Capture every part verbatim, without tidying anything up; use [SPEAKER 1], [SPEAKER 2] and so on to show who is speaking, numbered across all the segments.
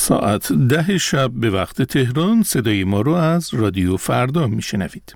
[SPEAKER 1] ساعت ده شب به وقت تهران صدای ما رو از رادیو فردا میشنوید.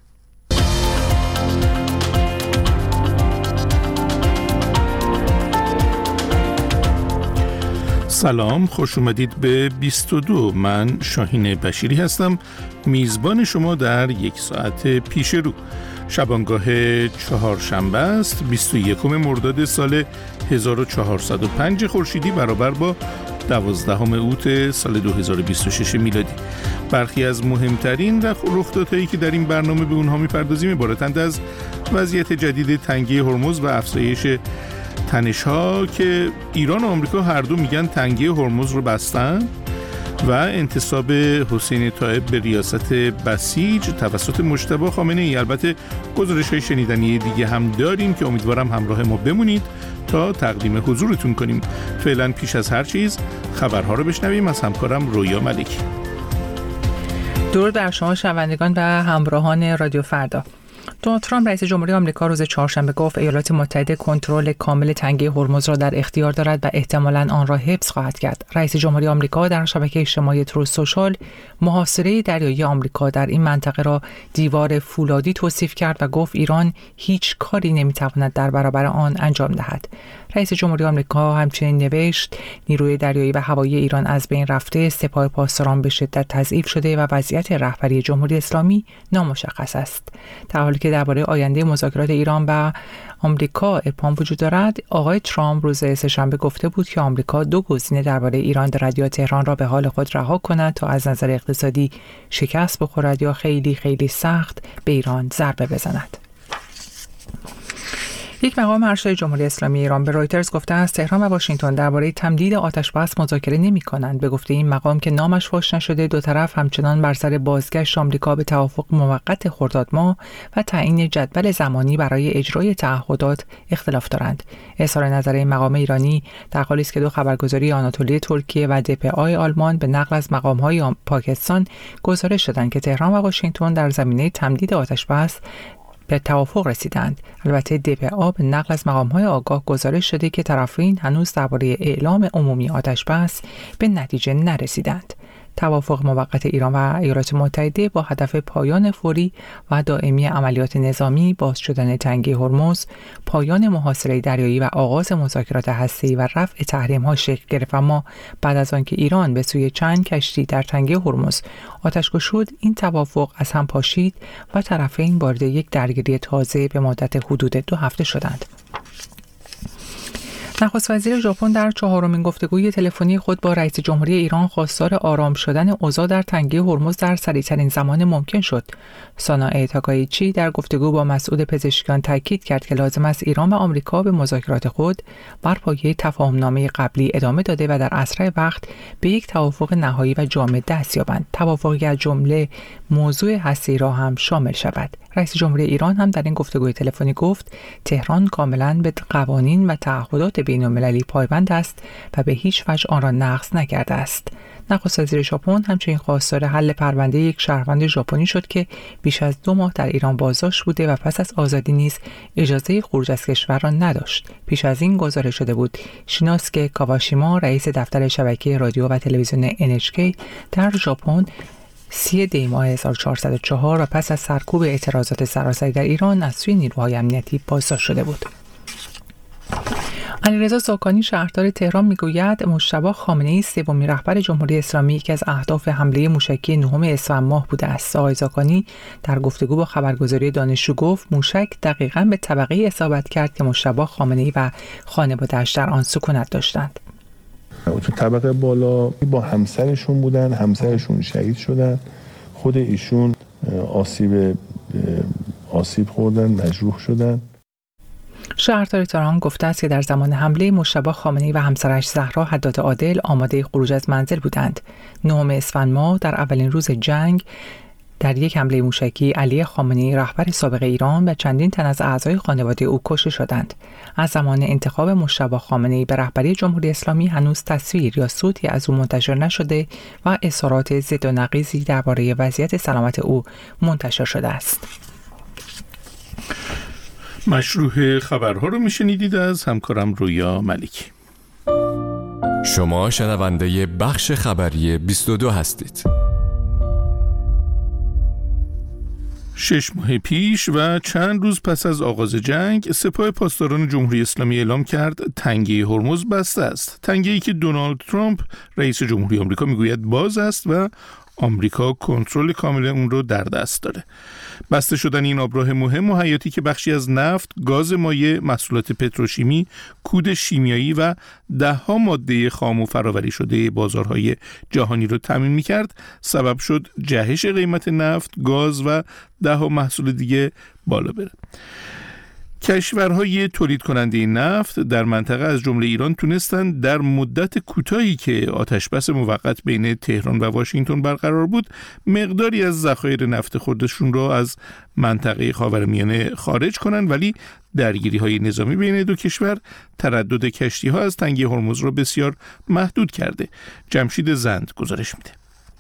[SPEAKER 1] سلام، خوش اومدید به بیست و دو. من شاهین بشیری هستم، میزبان شما در یک ساعت پیش رو. شبانگاه چهارشنبه است، بیست و یکم مرداد سال هزار و چهارصد و پنج خورشیدی برابر با دوازدهم اوت سال دو هزار و بیست و شش میلادی. برخی از مهمترین رخدادهایی که در این برنامه به اونها میپردازیم عبارتند از وضعیت جدید تنگه هرمز و افزایش تنش‌ها که ایران و آمریکا هر دو میگن تنگه هرمز رو بستن، و انتصاب حسین طایب به ریاست بسیج توسط مجتبی خامنه‌ای. البته گزارش‌های شنیدنی دیگه هم داریم که امیدوارم همراه ما بمونید تا تقدیم حضورتون کنیم. فعلا پیش از هر چیز خبرها رو بشنویم از همکارم رویا ملکی.
[SPEAKER 2] درود بر شما شنوندگان و همراهان رادیو فردا. دونالد ترامپ رئیس جمهوری آمریکا روز چهارشنبه گفت ایالات متحده کنترل کامل تنگه هرمز را در اختیار دارد و احتمالاً آن را حفظ خواهد کرد. رئیس جمهوری آمریکا در شبکه اجتماعی تروث سوشال محاصره دریایی آمریکا در این منطقه را دیوار فولادی توصیف کرد و گفت ایران هیچ کاری نمیتواند در برابر آن انجام دهد. رئیس جمهوری آمریکا همچنین نوشت نیروی دریایی و هوایی ایران از بین رفته، سپاه پاسداران به شدت تضعیف شده و وضعیت رهبری جمهوری اسلامی نامشخص است. در حالی که درباره آینده مذاکرات ایران و آمریکا ابهام وجود دارد، آقای ترامپ روز سه‌شنبه گفته بود که آمریکا دو گزینه درباره ایران دارد: یا تهران را به حال خود رها کند تا از نظر اقتصادی شکست بخورد، یا خیلی خیلی سخت به ایران ضربه بزند. یک مقام ارشد جمهوری اسلامی ایران به رویترز گفته است تهران و واشنگتن درباره تمدید آتش‌بس مذاکره نمی‌کنند. به گفته این مقام که نامش فاش نشده، دو طرف همچنان بر سر بازگشت آمریکا به توافق موقت خرداد ماه و تعیین جدول زمانی برای اجرای تعهدات اختلاف دارند. اظهار نظر این مقام ایرانی در حالی است که دو خبرگزاری آناتولی ترکیه و دپآ آلمان به نقل از مقام‌های پاکستان گزارش دادند که تهران و واشنگتن در زمینه تمدید آتش‌بس به توافق رسیدند. البته دپآ به نقل از مقام‌های آگاه گزارش شده که طرفین هنوز درباره اعلام عمومی آتش‌بس به نتیجه نرسیدند. توافق موقت ایران و ایالات متحده با هدف پایان فوری و دائمی عملیات نظامی، باز شدن تنگه هرمز، پایان محاصره دریایی و آغاز مذاکرات هسته‌ای و رفع تحریم‌ها شکل گرفت. اما بعد از آنکه ایران به سوی چند کشتی در تنگه هرمز آتش‌کش شد، این توافق از هم پاشید و طرفین وارد یک درگیری تازه به مدت حدود دو هفته شدند. نخست وزیر ژاپن در چهارمین گفتگوی تلفنی خود با رئیس جمهوری ایران خواستار آرام شدن اوضاع در تنگه هرمز در سریع‌ترین زمان ممکن شد. سانائه تاکایچی در گفتگو با مسئول پزشکیان تاکید کرد که لازم است ایران و آمریکا به مذاکرات خود بر پایه تفاهم‌نامه قبلی ادامه داده و در اسرع وقت به یک توافق نهایی و جامع دست یابند. توافقی از جمله موضوع هسته‌ای را هم شامل شود. رئیس جمهوری ایران هم در این گفتگوی تلفنی گفت تهران کاملاً به قوانین و تعهدات بین‌المللی پایبند است و به هیچ وجه آن را نقض نکرده است. نخست وزیر ژاپن همچنین خواستار حل پرونده یک شهروند ژاپنی شد که بیش از دو ماه در ایران بازداشت بوده و پس از آزادی نیز اجازه خروج از کشور را نداشت. پیش از این گزارش شده بود شیناسکه کاواشیما، رئیس دفتر شبکه رادیو و تلویزیون ان اچ کی در ژاپن، سی دی ماه هزار و چهارصد و چهار و پس از سرکوب اعتراضات سراسری در ایران از سوی نیروهای امنیتی بازداشت شده بود. علیرضا زاکانی شهردار تهران میگوید مجتبی خامنه‌ای سومین رهبر جمهوری اسلامی یکی از اهداف حمله موشکی نهم اسفند ماه بوده است. آقای زاکانی در گفتگو با خبرگزاری دانشجو گفت موشک دقیقاً به طبقه اصابت کرد که مجتبی خامنه‌ای و خانواده‌اش در آن سکونت داشتند.
[SPEAKER 3] تو طبقه بالا با همسرشون بودن، همسرشون شهید شدن، خود ایشون آسیب آسیب خوردن، مجروح شدن.
[SPEAKER 2] شهردار تهران گفته است که در زمان حمله مجتبی خامنه‌ای و همسرش زهرا حداد عادل آماده خروج از منزل بودند. نهم اسفند ماه در اولین روز جنگ در یک حمله موشکی علی خامنه‌ای رهبر سابق ایران و چندین تن از اعضای خانواده او کشته شدند. از زمان انتخاب مجتبی خامنه‌ای به رهبری جمهوری اسلامی هنوز تصویر یا صوتی از او منتشر نشده و اظهارات ضد و نقیضی درباره وضعیت سلامت او منتشر شده است.
[SPEAKER 1] مشروع خبرها رو میشنیدید از همکارم رویا ملکی.
[SPEAKER 4] شما شنونده بخش خبری بیست و دو هستید.
[SPEAKER 1] شش ماه پیش و چند روز پس از آغاز جنگ، سپاه پاسداران جمهوری اسلامی اعلام کرد تنگه هرمز بسته است. تنگه‌ای که دونالد ترامپ رئیس جمهوری آمریکا میگوید باز است و آمریکا کنترل کامل اون رو در دست داره. بسته شدن این آبراه مهم و حیاتی که بخشی از نفت، گاز مایع، محصولات پتروشیمی، کود شیمیایی و ده‌ها ماده خام و فراوری شده بازارهای جهانی رو تامین می‌کرد، سبب شد جهش قیمت نفت، گاز و ده‌ها محصول دیگه بالا بره. کشورهای تولید کننده نفت در منطقه از جمله ایران تونستند در مدت کوتاهی که آتشبس موقت بین تهران و واشنگتن برقرار بود، مقداری از ذخایر نفت خودشون را از منطقه خاورمیانه خارج کنند، ولی درگیری‌های نظامی بین دو کشور تردد کشتی‌ها از تنگه هرمز را بسیار محدود کرده. جمشید زند گزارش میده.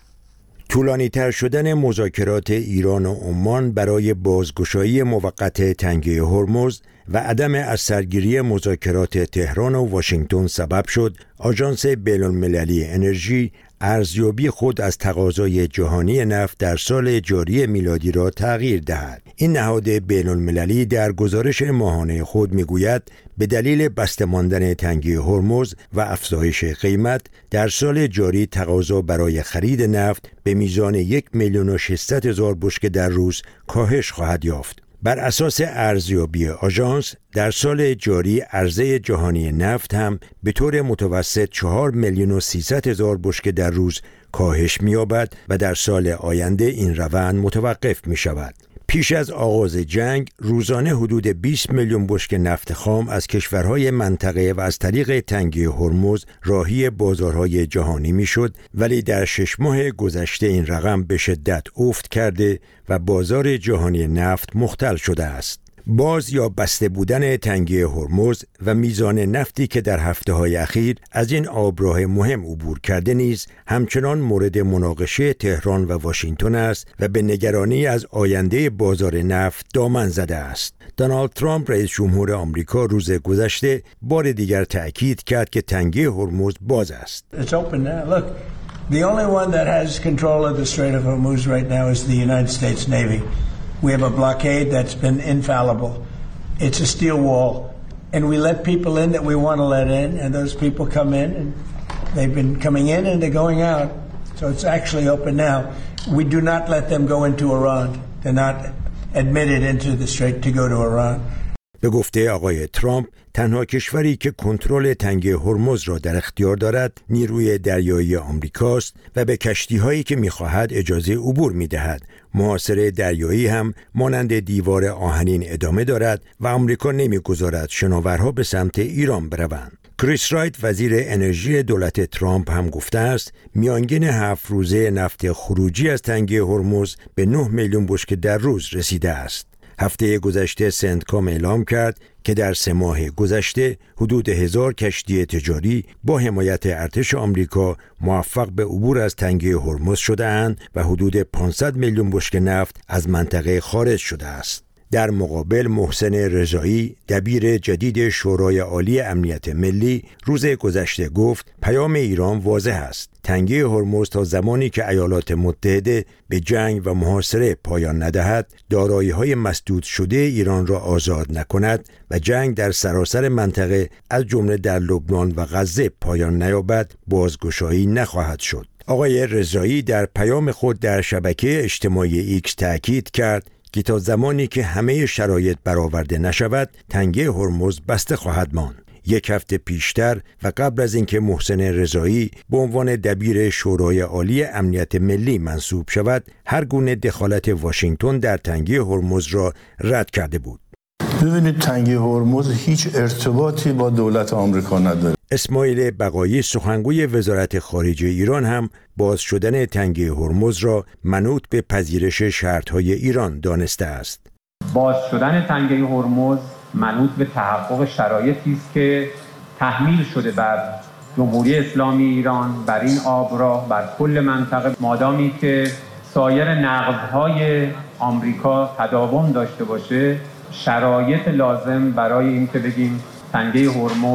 [SPEAKER 5] طولانی تر شدن مذاکرات ایران و عمان برای بازگشایی موقت تنگه هرمز و عدم از سرگیری مذاکرات تهران و واشنگتن سبب شد آژانس بین‌المللی انرژی ارزیابی خود از تقاضای جهانی نفت در سال جاری میلادی را تغییر دهد. این نهاد بین‌المللی در گزارش ماهانه خود میگوید به دلیل بسته ماندن تنگه هرمز و افزایش قیمت در سال جاری تقاضا برای خرید نفت به میزان یک میلیون و ششصد هزار بشکه در روز کاهش خواهد یافت. بر اساس ارزیابی آژانس در سال جاری عرضه جهانی نفت هم به طور متوسط چهار میلیون و سیصد هزار بشکه در روز کاهش می‌یابد و در سال آینده این روند متوقف می‌شود. پیش از آغاز جنگ روزانه حدود بیست میلیون بشکه نفت خام از کشورهای منطقه و از طریق تنگه هرمز راهی بازارهای جهانی میشد، ولی در شش ماه گذشته این رقم به شدت افت کرده و بازار جهانی نفت مختل شده است. باز یا بسته بودن تنگه هرمز و میزان نفتی که در هفته‌های اخیر از این آبراه مهم عبور کرده نیز همچنان مورد مناقشه تهران و واشنگتن است و به نگرانی از آینده بازار نفت دامن زده است. دونالد ترامپ رئیس جمهور آمریکا روز گذشته بار دیگر تأکید کرد که تنگه هرمز باز است.
[SPEAKER 6] It's open now. Look, the only one that has control of the Strait of Hormuz right now is the United States Navy. We have a blockade that's been infallible. It's a steel wall. And we let people in that we want to let in, and those people come in, and they've been coming in and they're going out. So it's actually open now. We do not let them go into Iran. They're not admitted into the strait to go to Iran.
[SPEAKER 5] به گفته آقای ترامپ، تنها کشوری که کنترل تنگه هرمز را در اختیار دارد نیروی دریایی آمریکاست و به کشتی‌هایی که می‌خواهد اجازه عبور می‌دهد. محاصره دریایی هم مانند دیوار آهنین ادامه دارد و آمریکا نمی‌گذارد شناورها به سمت ایران بروند. کریس رایت وزیر انرژی دولت ترامپ هم گفته است میانگین هفت روزه نفت خروجی از تنگه هرمز به نه میلیون بشکه در روز رسیده است. هفته گذشته سنتکام اعلام کرد که در سه ماه گذشته حدود هزار کشتی تجاری با حمایت ارتش آمریکا موفق به عبور از تنگه هرمز شده‌اند و حدود پانصد میلیون بشکه نفت از منطقه خارج شده است. در مقابل محسن رضایی دبیر جدید شورای عالی امنیت ملی روز گذشته گفت پیام ایران واضح است. تنگه هرمز تا زمانی که ایالات متحده به جنگ و محاصره پایان ندهد، دارایی‌های مسدود شده ایران را آزاد نکند و جنگ در سراسر منطقه از جمله در لبنان و غزه پایان نیابد، بازگشایی نخواهد شد. آقای رضایی در پیام خود در شبکه اجتماعی ایکس تأکید کرد که تا زمانی که همه شرایط برآورده نشود تنگه هرمز بسته خواهد ماند. یک هفته پیشتر و قبل از اینکه محسن رضایی به عنوان دبیر شورای عالی امنیت ملی منصوب شود، هر گونه دخالت واشنگتن در تنگه هرمز را رد کرده بود.
[SPEAKER 3] ببینید تنگه هرمز هیچ ارتباطی با دولت آمریکا نداره.
[SPEAKER 5] اسماعیل بقایی سخنگوی وزارت خارجه ایران هم باز شدن تنگه هرمز را منوط به پذیرش شرط‌های ایران دانسته است.
[SPEAKER 7] باز شدن تنگه هرمز منوط به تحقق شرایطی است که تحمیل شده بر جمهوری اسلامی ایران، بر این آبراه، بر کل منطقه، مادامی که سایر نقض‌های آمریکا تداوم داشته باشه، شرایط لازم برای اینکه بگیم تنگه هرمز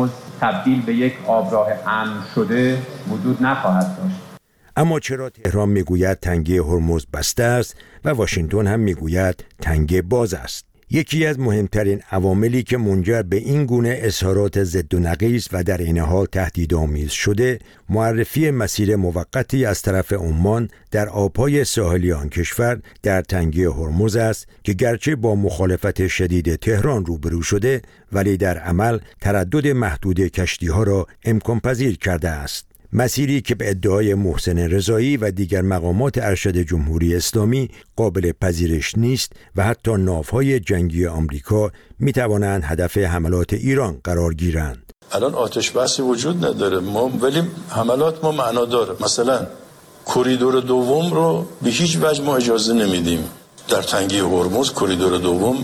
[SPEAKER 7] تبدیل به یک آبراه امن شده وجود نخواهد داشت.
[SPEAKER 5] اما چرا تهران میگوید تنگه هرمز بسته است و واشنگتن هم میگوید تنگه باز است؟ یکی از مهمترین عواملی که منجر به این گونه اظهارات ضد و نقیض و در این حال تهدیدآمیز شده، معرفی مسیر موقتی از طرف عمان در آبهای ساحلی آن کشور در تنگه هرمز است که گرچه با مخالفت شدید تهران روبرو شده، ولی در عمل تردد محدود کشتی‌ها را امکان پذیر کرده است. مسیری که به ادعای محسن رضایی و دیگر مقامات ارشد جمهوری اسلامی قابل پذیرش نیست و حتی ناوهای جنگی آمریکا می توانند هدف حملات ایران قرار گیرند.
[SPEAKER 8] الان آتش بسی وجود نداره، ما ولی حملات ما معنا داره. مثلا کریدور دوم رو به هیچ وجه ما اجازه نمیدیم در تنگه هرمز کریدور دوم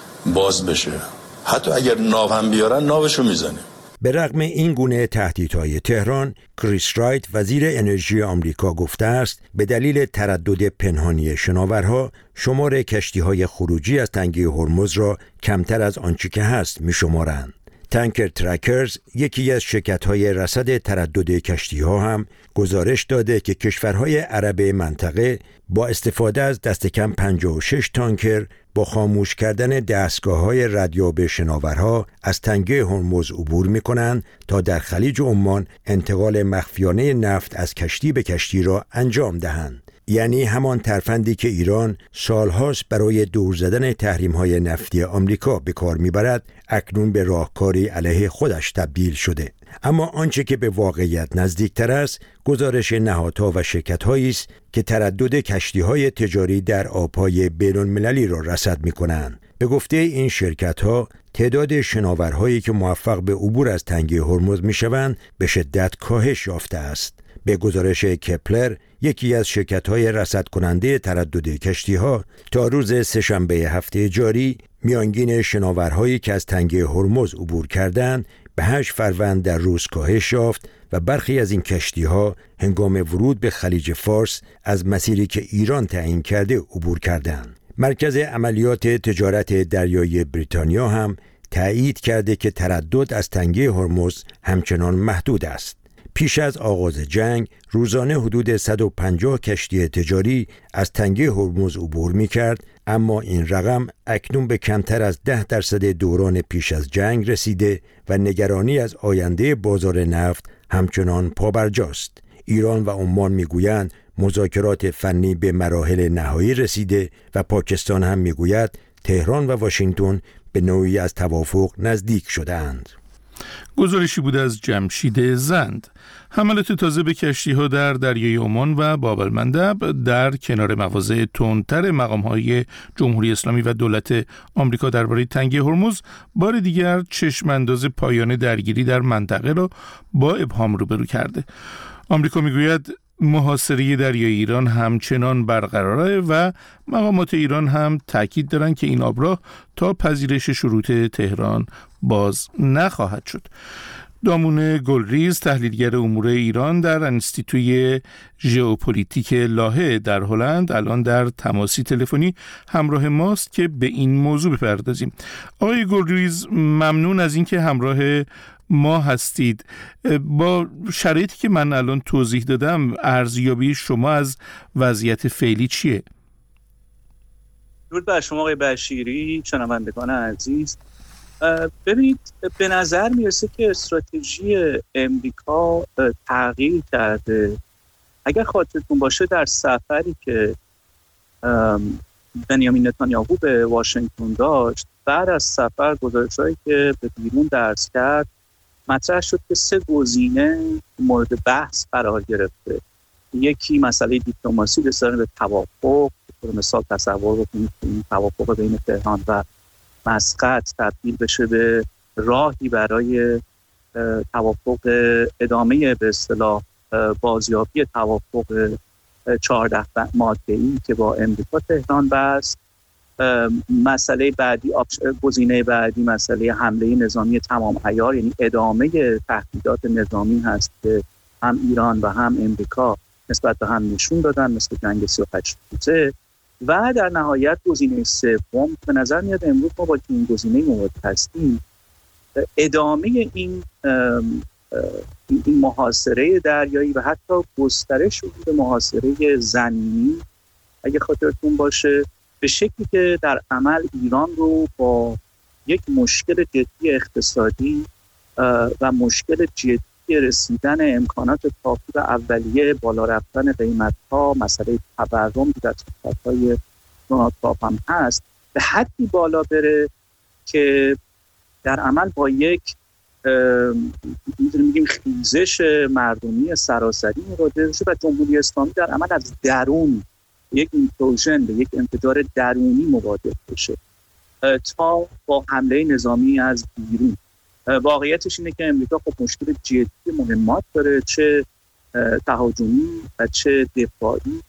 [SPEAKER 8] باز بشه. حتی اگر ناو هم بیارن ناوشو میزنیم.
[SPEAKER 5] به رغم این گونه تهدیدهای تهران، کریس رایت وزیر انرژی آمریکا گفته است به دلیل تردد پنهانی شناورها شمار کشتی‌های خروجی از تنگه هرمز را کمتر از آنچه که هست می‌شمارند. تانکر ترکرز، یکی از شرکت‌های رصد تردد کشتی‌ها، هم گزارش داده که کشورهای عرب منطقه با استفاده از دست کم پنجاه و شش تانکر با خاموش کردن دستگاه‌های ردیاب شناورها از تنگه هرمز عبور می‌کنند تا در خلیج عمان انتقال مخفیانه نفت از کشتی به کشتی را انجام دهند. یعنی همان ترفندی که ایران سالهاست برای دور زدن تحریم‌های نفتی آمریکا به کار می‌برد، اکنون به راهکاری علیه خودش تبدیل شده. اما آنچه که به واقعیت نزدیکتر است، گزارش نهادها و شرکت‌هایی است که تردد کشتی‌های تجاری در آب‌های بین‌المللی را رصد می‌کنند. به گفته این شرکت‌ها، تعداد شناورهایی که موفق به عبور از تنگه هرمز می‌شوند به شدت کاهش یافته است. به گزارش کپلر، یکی از شرکت‌های رصد کننده تردد کشتی‌ها، تا روز سه‌شنبه هفته جاری میانگین شناورهایی که از تنگه هرمز عبور کردند به هشت فروند در روز کاهش یافت و برخی از این کشتی‌ها هنگام ورود به خلیج فارس از مسیری که ایران تعیین کرده عبور کردند. مرکز عملیات تجارت دریایی بریتانیا هم تایید کرده که تردد از تنگه هرمز همچنان محدود است. پیش از آغاز جنگ روزانه حدود صد و پنجاه کشتی تجاری از تنگه هرمز عبور می‌کرد، اما این رقم اکنون به کمتر از ده درصد دوران پیش از جنگ رسیده و نگرانی از آینده بازار نفت همچنان پابرجاست. ایران و عمان میگویند مذاکرات فنی به مراحل نهایی رسیده و پاکستان هم میگوید تهران و واشنگتن به نوعی از توافق نزدیک شده‌اند.
[SPEAKER 1] گزارشی بود از جمشید زند. حملات تازه به کشتی‌ها در دریای عمان و باب المندب در کنار مواضع تندتر مقام‌های جمهوری اسلامی و دولت آمریکا درباره تنگه هرمز بار دیگر چشم‌انداز پایان درگیری در منطقه را با ابهام روبرو کرده. آمریکا میگوید محاصره دریای ایران همچنان برقراره و مقامات ایران هم تاکید دارند که این آبراه تا پذیرش شروط تهران باز نخواهد شد. دامون گلریز، تحلیلگر امور ایران در انستیتوی ژئوپلیتیک لاهه در هلند، الان در تماسی تلفنی همراه ماست که به این موضوع بپردازیم. آقای گلریز، ممنون از اینکه همراه ما هستید. با شرایطی که من الان توضیح دادم، ارزیابی شما از وضعیت فعلی چیه؟
[SPEAKER 9] درود بر شما آقای بشیری، شنوندگان عزیز. ببینید، به نظر میرسه که استراتژی امریکا تغییر کرده. اگر خاطرتون باشه در سفری که بنیامین نتانیاهو به واشنگتن داشت، بعد از سفر گزارش‌هایی که به بیرون درس کرد مطرح شد که سه گزینه مورد بحث قرار گرفته. یکی مسئله دیپلماسی، رسیدن به توافق. به مثال تصور رو کنید که این توافق بین تهران و مسقط تبدیل بشه به راهی برای توافق ادامه به اصطلاح بازیابی توافق چهارده ماده‌ای که با امریکا تهران بست. مسئله بعدی، گزینه بعدی مسئله حمله نظامی تمام عیار، یعنی ادامه تهدیدات نظامی هست که هم ایران و هم امریکا نسبت به هم نشون دادن، مثل جنگ سی و هشت روزه. و در نهایت گزینه سوم، به نظر میاد امروز ما با این گزینه مواجه هستیم، ادامه این این محاصره دریایی و حتی گسترش به محاصره زمینی اگه خاطرتون باشه، به شکلی که در عمل ایران رو با یک مشکل جدی اقتصادی و مشکل جدی رسیدن امکانات کافی و اولیه بالا رفتن قیمت‌ها، مسئله تورم در صحبت‌های دونالد ترامپ هم هست، به حدی بالا بره که در عمل با یک می‌دونیم میگیم خیزش مردمی سراسری مواجه بشه و جمهوری اسلامی در عمل از درون یک ایمپلوژن به یک انفجار درونی مواجه بشه تا با حمله نظامی از بیرون. واقعیتش اینه که امریکا خب مشکل جدی مهمات داره، چه تهاجمی و چه دفاعی،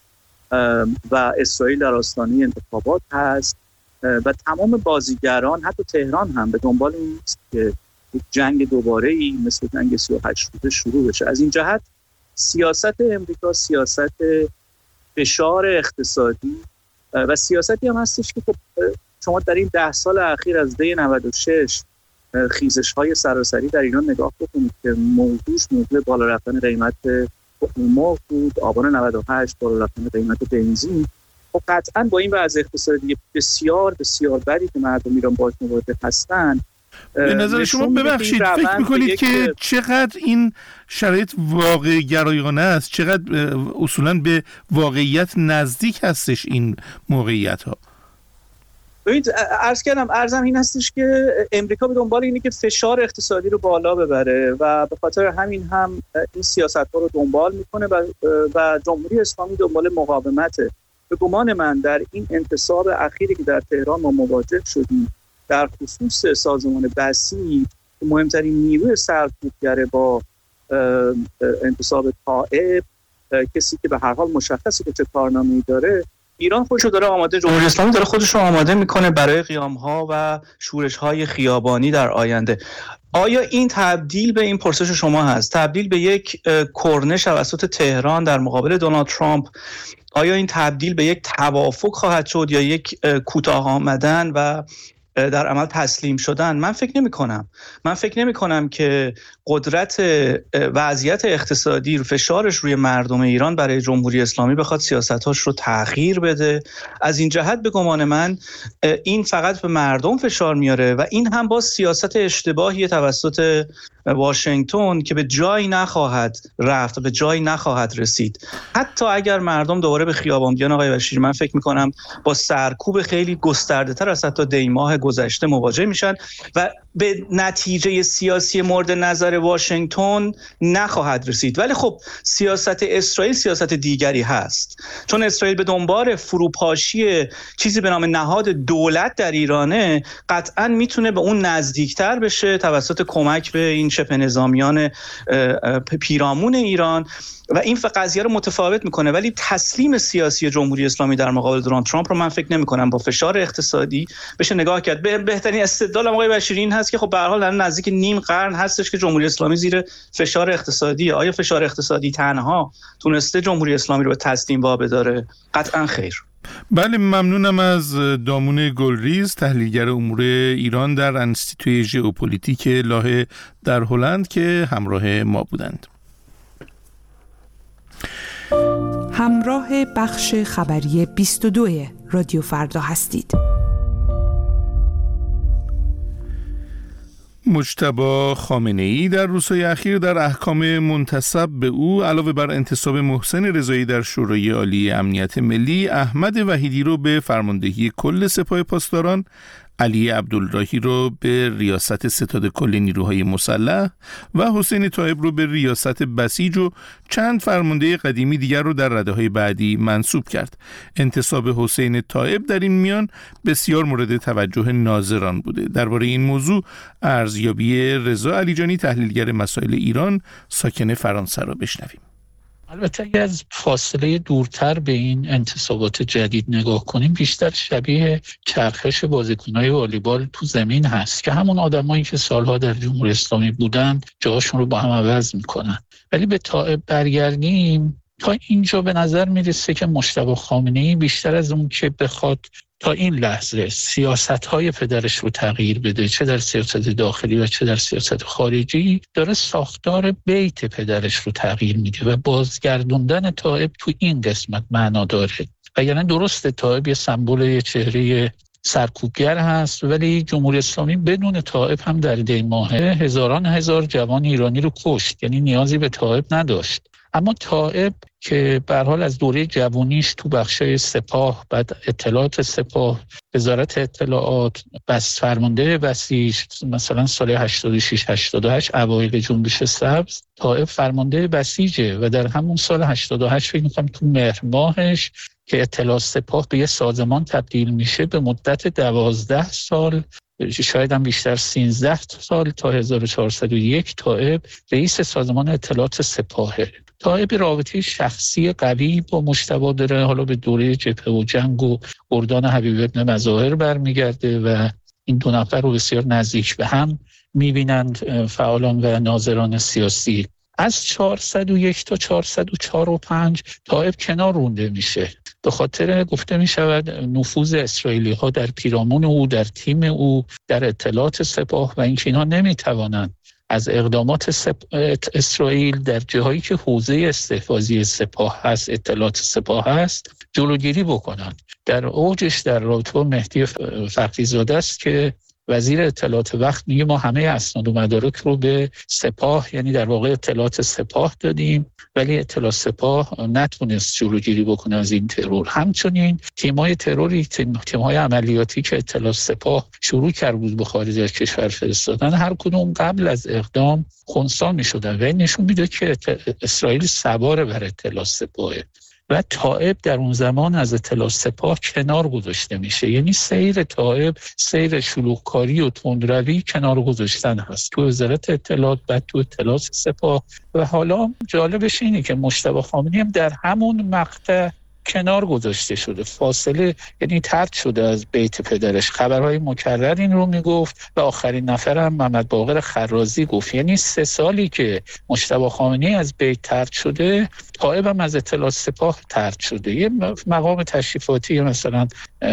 [SPEAKER 9] و اسرائیل در آستانه انتخابات هست و تمام بازیگران حتی تهران هم به دنبال این است که یک جنگ دوباره‌ای مثل جنگ سی و هشت روزه شروع بشه. از این جهت سیاست امریکا سیاست فشار اقتصادی و سیاستی هم هستش که خب شما در این ده سال اخیر از دی نود و شش خیزش‌های سراسری در ایران نگاه بکنید که موضوعش موضوع بالا رفتن قیمت مرغ بود، آبان نود و هشت بالا رفتن قیمت بنزین. خب قطعاً با این وضع اقتصادی بسیار بسیار بدی که مردم ایران باهاش مواجه هستن،
[SPEAKER 1] به نظر شما ببخشید فکر میکنید که چقدر این شرایط واقع گرایانه است، چقدر اصولاً به واقعیت نزدیک هستش این موقعیت ها؟
[SPEAKER 9] ببینید عرض کردم عرضم این هستش که امریکا به دنبال اینه که فشار اقتصادی رو بالا ببره و به خاطر همین هم این سیاست ها رو دنبال میکنه و, و جمهوری اسلامی دنبال مقاومته. به گمان من در این انتصاب اخیری که در تهران ما مواجه شدیم در خصوص سازمان بسیج، مهمترین نیروی سرکوبگر با انتصاب طائب، کسی که به هر حال مشخصه که چه کارنامه‌ای داره، ایران خودشو داره آماده، جمهوری اسلامی داره خودشو آماده میکنه برای قیام‌ها و شورش‌های خیابانی در آینده. آیا این تبدیل به این پرسش شما هست، تبدیل به یک کرنش توسط تهران در مقابل دونالد ترامپ، آیا این تبدیل به یک توافق خواهد شد یا یک کوتاه آمدن و در عمل تسلیم شدن؟ من فکر نمی کنم. من فکر نمی کنم که قدرت وضعیت اقتصادی رو فشارش روی مردم ایران برای جمهوری اسلامی بخواد سیاستاش رو تغییر بده. از این جهت به گمان من این فقط به مردم فشار میاره و این هم با سیاست اشتباهی توسط واشنگتن که به جایی نخواهد رفت، به جایی نخواهد رسید. حتی اگر مردم دوباره به خیابان بیان آقای بشیر، من فکر میکنم با سرکوب خیلی گسترده تر از حتی دی ماه گذشته مواجه میشن و به نتیجه سیاسی مورد نظر واشنگتن نخواهد رسید. ولی خب سیاست اسرائیل سیاست دیگری هست، چون اسرائیل به دنبال فروپاشی چیزی به نام نهاد دولت در ایرانه، قطعاً میتونه به اون نزدیکتر بشه توسط کمک به این شبه نظامیان پیرامون ایران و این قضیه رو متفاوت میکنه. ولی تسلیم سیاسی جمهوری اسلامی در مقابل دونالد ترامپ رو من فکر نمیکنم با فشار اقتصادی بشه نگاه کرد. به بهترین استدلال آقای بشیری این هست که خب به هر حال در نزدیک نیم قرن هستش که جمهوری اسلامی زیر فشار اقتصادی. آیا فشار اقتصادی تنها تونسته جمهوری اسلامی رو به تسلیم وابداره؟ قطعا خیر.
[SPEAKER 1] بله، ممنونم از دامون گلریز، تحلیلگر امور ایران در انستیتوی ژئوپلیتیک لاهه در هلند که همراه ما بودند.
[SPEAKER 10] همراه بخش خبری بیست و دو رادیو فردا هستید.
[SPEAKER 1] مجتبی خامنه‌ای در روزهای اخیر در احکام منتسب به او علاوه بر انتصاب محسن رضایی در شورای عالی امنیت ملی، احمد وحیدی رو به فرماندهی کل سپاه پاسداران، علی عبدالراهی رو به ریاست ستاد کل نیروهای مسلح و حسین طایب رو به ریاست بسیج و چند فرمانده قدیمی دیگر رو در رده‌های بعدی منصوب کرد. انتصاب حسین طایب در این میان بسیار مورد توجه ناظران بوده. درباره این موضوع ارزیابی رضا علیجانی، تحلیلگر مسائل ایران ساکن فرانسه را بشنویم.
[SPEAKER 11] البته اگر از فاصله دورتر به این انتصابات جدید نگاه کنیم، بیشتر شبیه چرخش بازیکن‌های والیبال تو زمین هست که همون آدمایی که سالها در جمهوری اسلامی بودن جاشون رو با هم عوض میکنن. ولی به طائب برگردیم، تا اینجا به نظر میرسه که مجتبی خامنه‌ای بیشتر از اون که بخواد تا این لحظه سیاست‌های پدرش رو تغییر بده، چه در سیاست داخلی و چه در سیاست خارجی، داره ساختار بیت پدرش رو تغییر میده و بازگردوندن طائب تو این قسمت معنا داره. و یعنی درسته طائب یه سمبل، یه چهره سرکوبگر هست، ولی جمهوری اسلامی بدون طائب هم در دی ماه هزاران هزار جوان ایرانی رو کشت، یعنی نیازی به طائب نداشت. اما طائب که به هر حال از دوره جوانیش تو بخشای سپاه، بعد اطلاعات سپاه، وزارت اطلاعات، بس فرمانده بسیج، مثلا سال هشتاد و شش هشتاد و هشت اوایل جنبش سبز طائب فرمانده بسیجه و در همون سال هشتاد و هشت فکر می‌کنم تو مهر ماهش که اطلاعات سپاه به یه سازمان تبدیل میشه، به مدت دوازده سال، شاید هم بیشتر سیزده سال، تا هزار و چهارصد و یک طائب رئیس سازمان اطلاعات سپاهه. طائب رابطه شخصی قوی با مجتبی داره، حالا به دوره جبهه و جنگ و اردان حبیب ابن مظاهر برمیگرده و این دو نفر رو بسیار نزدیک به هم میبینند فعالان و ناظران سیاسی. از چهارصد و یک تا چهارصد و چهار و پنج طائب کنار رونده میشه، به خاطر گفته می شود نفوذ اسرائیلی ها در پیرامون او، در تیم او، در اطلاعات سپاه و اینکه اینها نمی توانند از اقدامات سپ... اسرائیل در جاهایی که حوزه استحفاظی سپاه هست، اطلاعات سپاه هست، جلوگیری بکنند. در اوجش در رابطه با مهدی فخری زاده است که وزیر اطلاعات وقت میگه ما همه اسناد و مدارک رو به سپاه، یعنی در واقع اطلاعات سپاه دادیم، ولی اطلاعات سپاه نتونست جلوگیری بکنه از این ترور. همچنین تیم‌های تروری، تیم‌های عملیاتی که اطلاعات سپاه شروع کرد بود به خارج از کشور فرستادن، هر کدوم قبل از اقدام خنثی می‌شدن و این نشون میده که اسرائیل سوار بر اطلاعات سپاهه و طائب در اون زمان از اطلاعات سپاه کنار گذاشته میشه. یعنی سیر طائب سیر شلوغکاری و تندروی کنار گذاشتن هست تو وزارت اطلاعات، بعد تو اطلاعات سپاه. و حالا جالبش اینه که مجتبی خامنه‌ای هم در همون مقطع کنار گذاشته شده، فاصله، یعنی طرد شده از بیت پدرش. خبرهای مکرر این رو میگفت و آخرین نفر هم محمد باقر خرازی گفت. یعنی سه سالی که مجتبی خامنه‌ای از بیت طرد شده، طائب هم از اطلاعات سپاه طرد شده. یه مقام تشریفاتی مثلا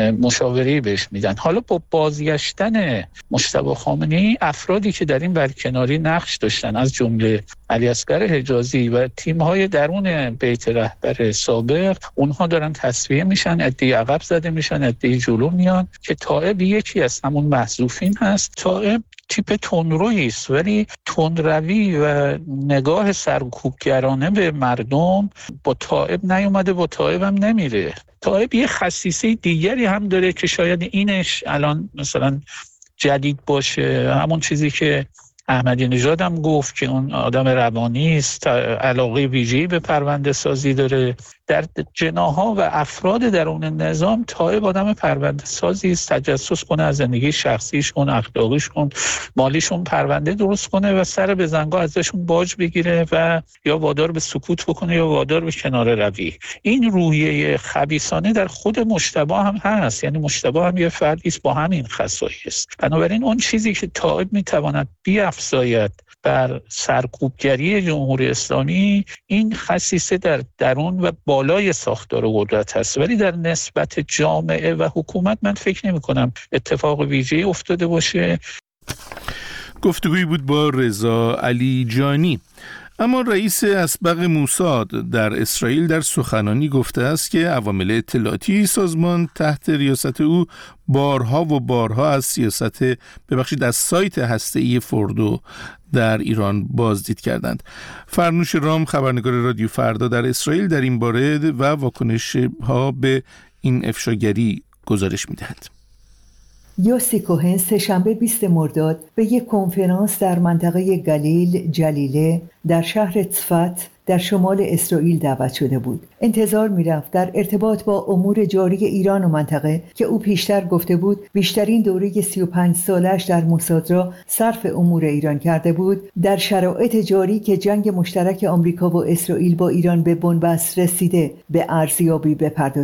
[SPEAKER 11] مشاوری بهش میدن. حالا با بازگشتن مجتبی خامنه‌ای، افرادی که در این برکناری نقش داشتن از جمله علی اصغر حجازی و تیم‌های درون بیت رهبر سابق، اونها دارن تصفیه میشن، عده‌ای عقب زده میشن، عده‌ای جلو میان که طائب یکی از همون محذوفین هست. طائب تیپ تندرویی است، ولی تندروی و نگاه سرکوبگرانه به مردم با طائب نیومده، با طائب هم نمیره. طائب یه خصیصه دیگری هم داره که شاید اینش الان مثلا جدید باشه، همون چیزی که احمدی نژاد هم گفت که اون آدم روانی است، علاقه ویژه‌ای به پرونده سازی داره. در جناح‌ها و افراد درون نظام طائب آدم پرونده سازی است، تجسس کنه از زندگی شخصیشون، اخلاقیشون، مالیشون پرونده درست کنه و سر به زنگا ازشون باج بگیره و یا وادار به سکوت بکنه یا وادار به کناره روی. این روحیه خبیثانه در خود مجتبی هم هست، یعنی مجتبی هم یه فردی است با همین خصایص. بنابراین اون چیزی که طائب میتواند بیفزاید بر سرکوبگری جمهوری اسلامی، این خصیصه در درون و بالای ساختار قدرت هست، ولی در نسبت جامعه و حکومت من فکر نمی کنم اتفاق ویژه‌ای افتاده باشه.
[SPEAKER 1] گفتگویی بود با رضا علی جانی. اما رئیس اسبق موساد در اسرائیل در سخنانی گفته است که عوامل اطلاعاتی سازمان تحت ریاست او بارها و بارها از سیاست ببخشید از سایت هسته‌ای فوردو در ایران بازدید کردند. فرنوش رام، خبرنگار رادیو فردا در اسرائیل، در این باره و واکنش ها به این افشاگری گزارش می‌دهد.
[SPEAKER 12] یوسی کوهن سه‌شنبه بیست مرداد به یک کنفرانس در منطقه گلیل جلیله در شهر تصفت در شمال اسرائیل دعوت شده بود. انتظار می‌رفت در ارتباط با امور جاری ایران و منطقه که او پیشتر گفته بود بیشترین دوره سی و پنج سالش در موساد را صرف امور ایران کرده بود، در شرایط جاری که جنگ مشترک آمریکا و اسرائیل با ایران به بنبست رسیده به ارزیابی بپردازد.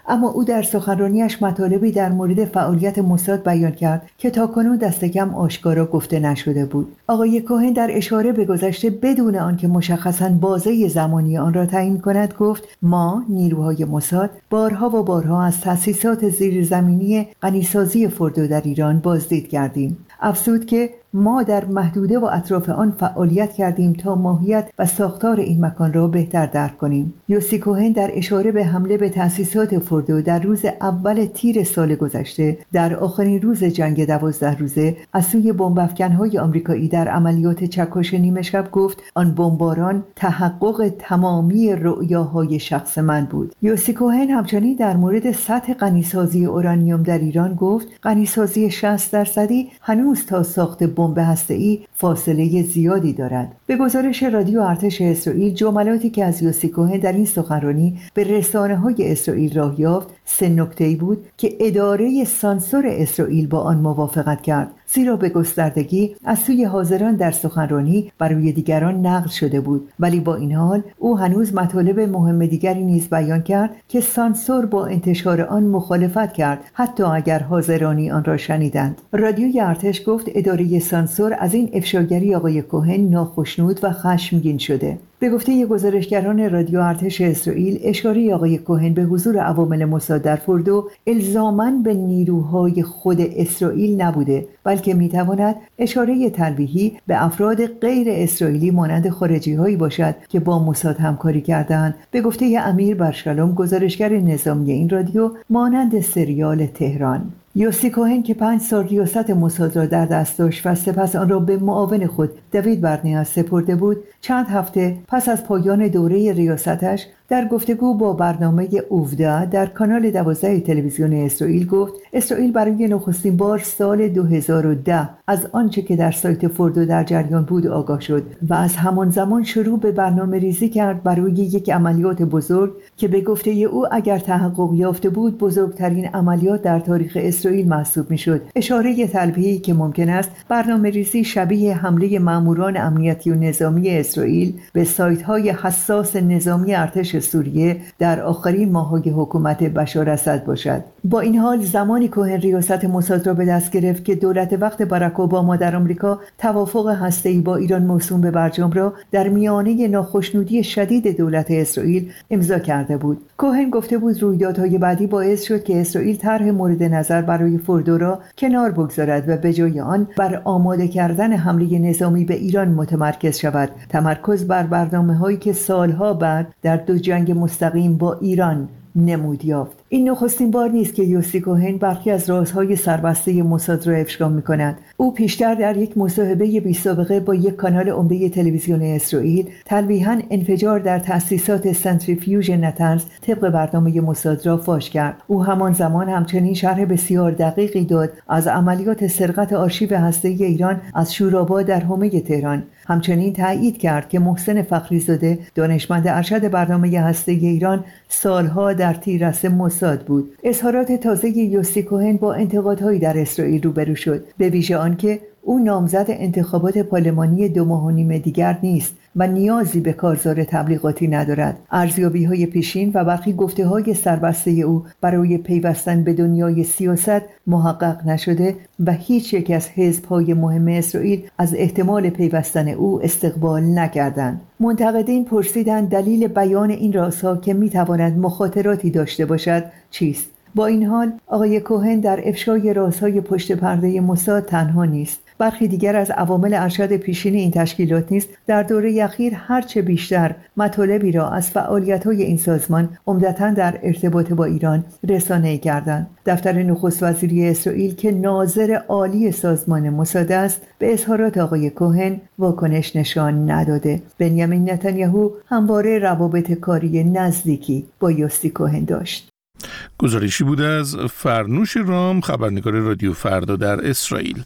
[SPEAKER 12] اما او در سخنرانیش مطالبی در مورد فعالیت موساد بیان کرد که تاکنون دست کم آشکارا گفته نشده بود. آقای کوهن در اشاره به گذشته بدون آنکه مشخصاً بازه زمانی آن را تعیین کند گفت: ما نیروهای موساد بارها و بارها از تأسیسات زیرزمینی غنیسازی فردو در ایران بازدید کردیم. افزود که ما در محدوده و اطراف آن فعالیت کردیم تا ماهیت و ساختار این مکان را بهتر درک کنیم. یوسی کوهن در اشاره به حمله به تأسیسات فردو در روز اول تیر سال گذشته در آخرین روز جنگ دوازده روزه از سوی بمب‌افکن‌های آمریکایی در عملیات چکش نیمه شب گفت: آن بمباران تحقق تمامی رؤیاهای شخص من بود. یوسی کوهن همچنین در مورد سطح غنیسازی اورانیوم در ایران گفت: غنیسازی شصت درصدی هنوز تا ساخت بمب هسته‌ای فاصله زیادی دارد. به گزارش رادیو ارتش اسرائیل، جملاتی که از یوسی کوهن در این سخنرانی به رسانه‌های اسرائیل راه یافت سه نکته‌ای بود که اداره سانسور اسرائیل با آن موافقت کرد، زیرا به گستردگی از سوی حاضران در سخنرانی برای دیگران نقل شده بود. ولی با این حال او هنوز مطالب مهم دیگری نیز بیان کرد که سانسور با انتشار آن مخالفت کرد، حتی اگر حاضرانی آن را شنیدند. رادیوی ارتش گفت اداره سانسور از این افشاگری آقای کوهن ناخشنود و خشمگین شده. به گفته گزارشگران رادیو ارتش اسرائیل، اشاره آقای کوهن به حضور عوامل موساد در فردو الزاماً به نیروهای خود اسرائیل نبوده، بلکه میتواند اشاره تلویحی به افراد غیر اسرائیلی مانند خارجی‌هایی باشد که با موساد همکاری کردند. به گفته امیر برشلوم، گزارشگر نظامی این رادیو، مانند سریال تهران. یوسی کوهن که پنج سال ریاست موساد را در دست داشت و سپس آن را به معاون خود دوید برنیاز سپرده بود، چند هفته پس از پایان دوره ریاستش در گفتگو با برنامه اوفدا در کانال دوازده تلویزیون اسرائیل گفت: اسرائیل برای نخستین بار سال دو هزار و ده از آنچه که در سایت فردو در جریان بود آگاه شد و از همان زمان شروع به برنامه ریزی کرد برای یک عملیات بزرگ که به گفته او اگر تحقق یافته بود بزرگترین عملیات در تاریخ اسرائیل محسوب میشد. اشاره تلویحی که ممکن است برنامه ریزی شبیه حمله ماموران امنیتی و نظامی اسرائیل به سایت‌های حساس نظامی ارتش سوریه در آخرین ماه‌های حکومت بشار اسد باشد. با این حال زمانی کوهن ریاست موساد را به دست گرفت که دولت وقت باراک اوباما در آمریکا توافق هسته‌ای با ایران موسوم به برجام را در میانه ناخشنودی شدید دولت اسرائیل امضا کرده بود. کوهن گفته بود رویدادهای بعدی باعث شد که اسرائیل طرح مورد نظر برای فردو را کنار بگذارد و به جای آن بر آماده کردن حمله نظامی به ایران متمرکز شود، تمرکز بر برنامه‌هایی که سالها بعد در دو جنگ مستقیم با ایران نمود یافت. این نخستین بار نیست که یوسی کوهن برخی از رازهای سربسته موساد را افشا می‌کند. او پیشتر در یک مصاحبه بی‌سابقه با یک کانال عمده تلویزیون اسرائیل تلویحاً انفجار در تأسیسات سنتریفیوژ نتنز طبق برنامه موساد را فاش کرد. او همان زمان همچنین شرح بسیار دقیقی داد از عملیات سرقت آرشیو هسته‌ای ایران از شوراباد در حومه تهران. همچنین تایید کرد که محسن فخری‌زاده، دانشمند ارشد برنامه هسته‌ای ایران، سالها در تیررس موساد بود. اظهارات تازه یوسی کوهن با انتقادهایی در اسرائیل روبرو شد، به ویژه آنکه او نامزد انتخابات پارلمانی دو ماه و نیم دیگر نیست و نیازی به کارزار تبلیغاتی ندارد. ارزیابی‌های پیشین و برخی گفته‌های سربسته او برای پیوستن به دنیای سیاست محقق نشده و هیچ یک از حزب‌های مهم اسرائیل از احتمال پیوستن او استقبال نکردند. منتقدین پرسیدند دلیل بیان این رازها که می‌تواند مخاطراتی داشته باشد چیست؟ با این حال آقای کوهن در افشای رازهای پشت پرده موساد تنها نیست. برخی دیگر از عوامل ارشد پیشین این تشکیلات نیز در دوره اخیر هرچه بیشتر مطالبی را از فعالیت‌های این سازمان عمدتاً در ارتباط با ایران رسانه‌ای کردند. دفتر نخست وزیری اسرائیل که ناظر عالی سازمان موساد است به اظهارات آقای کوهن واکنش نشان نداده. بنیامین نتانیاهو همواره روابط کاری نزدیکی با یوسی کوهن داشت.
[SPEAKER 1] گزارشی بود از فرنوش رام، خبرنگار رادیو فردا در اسرائیل.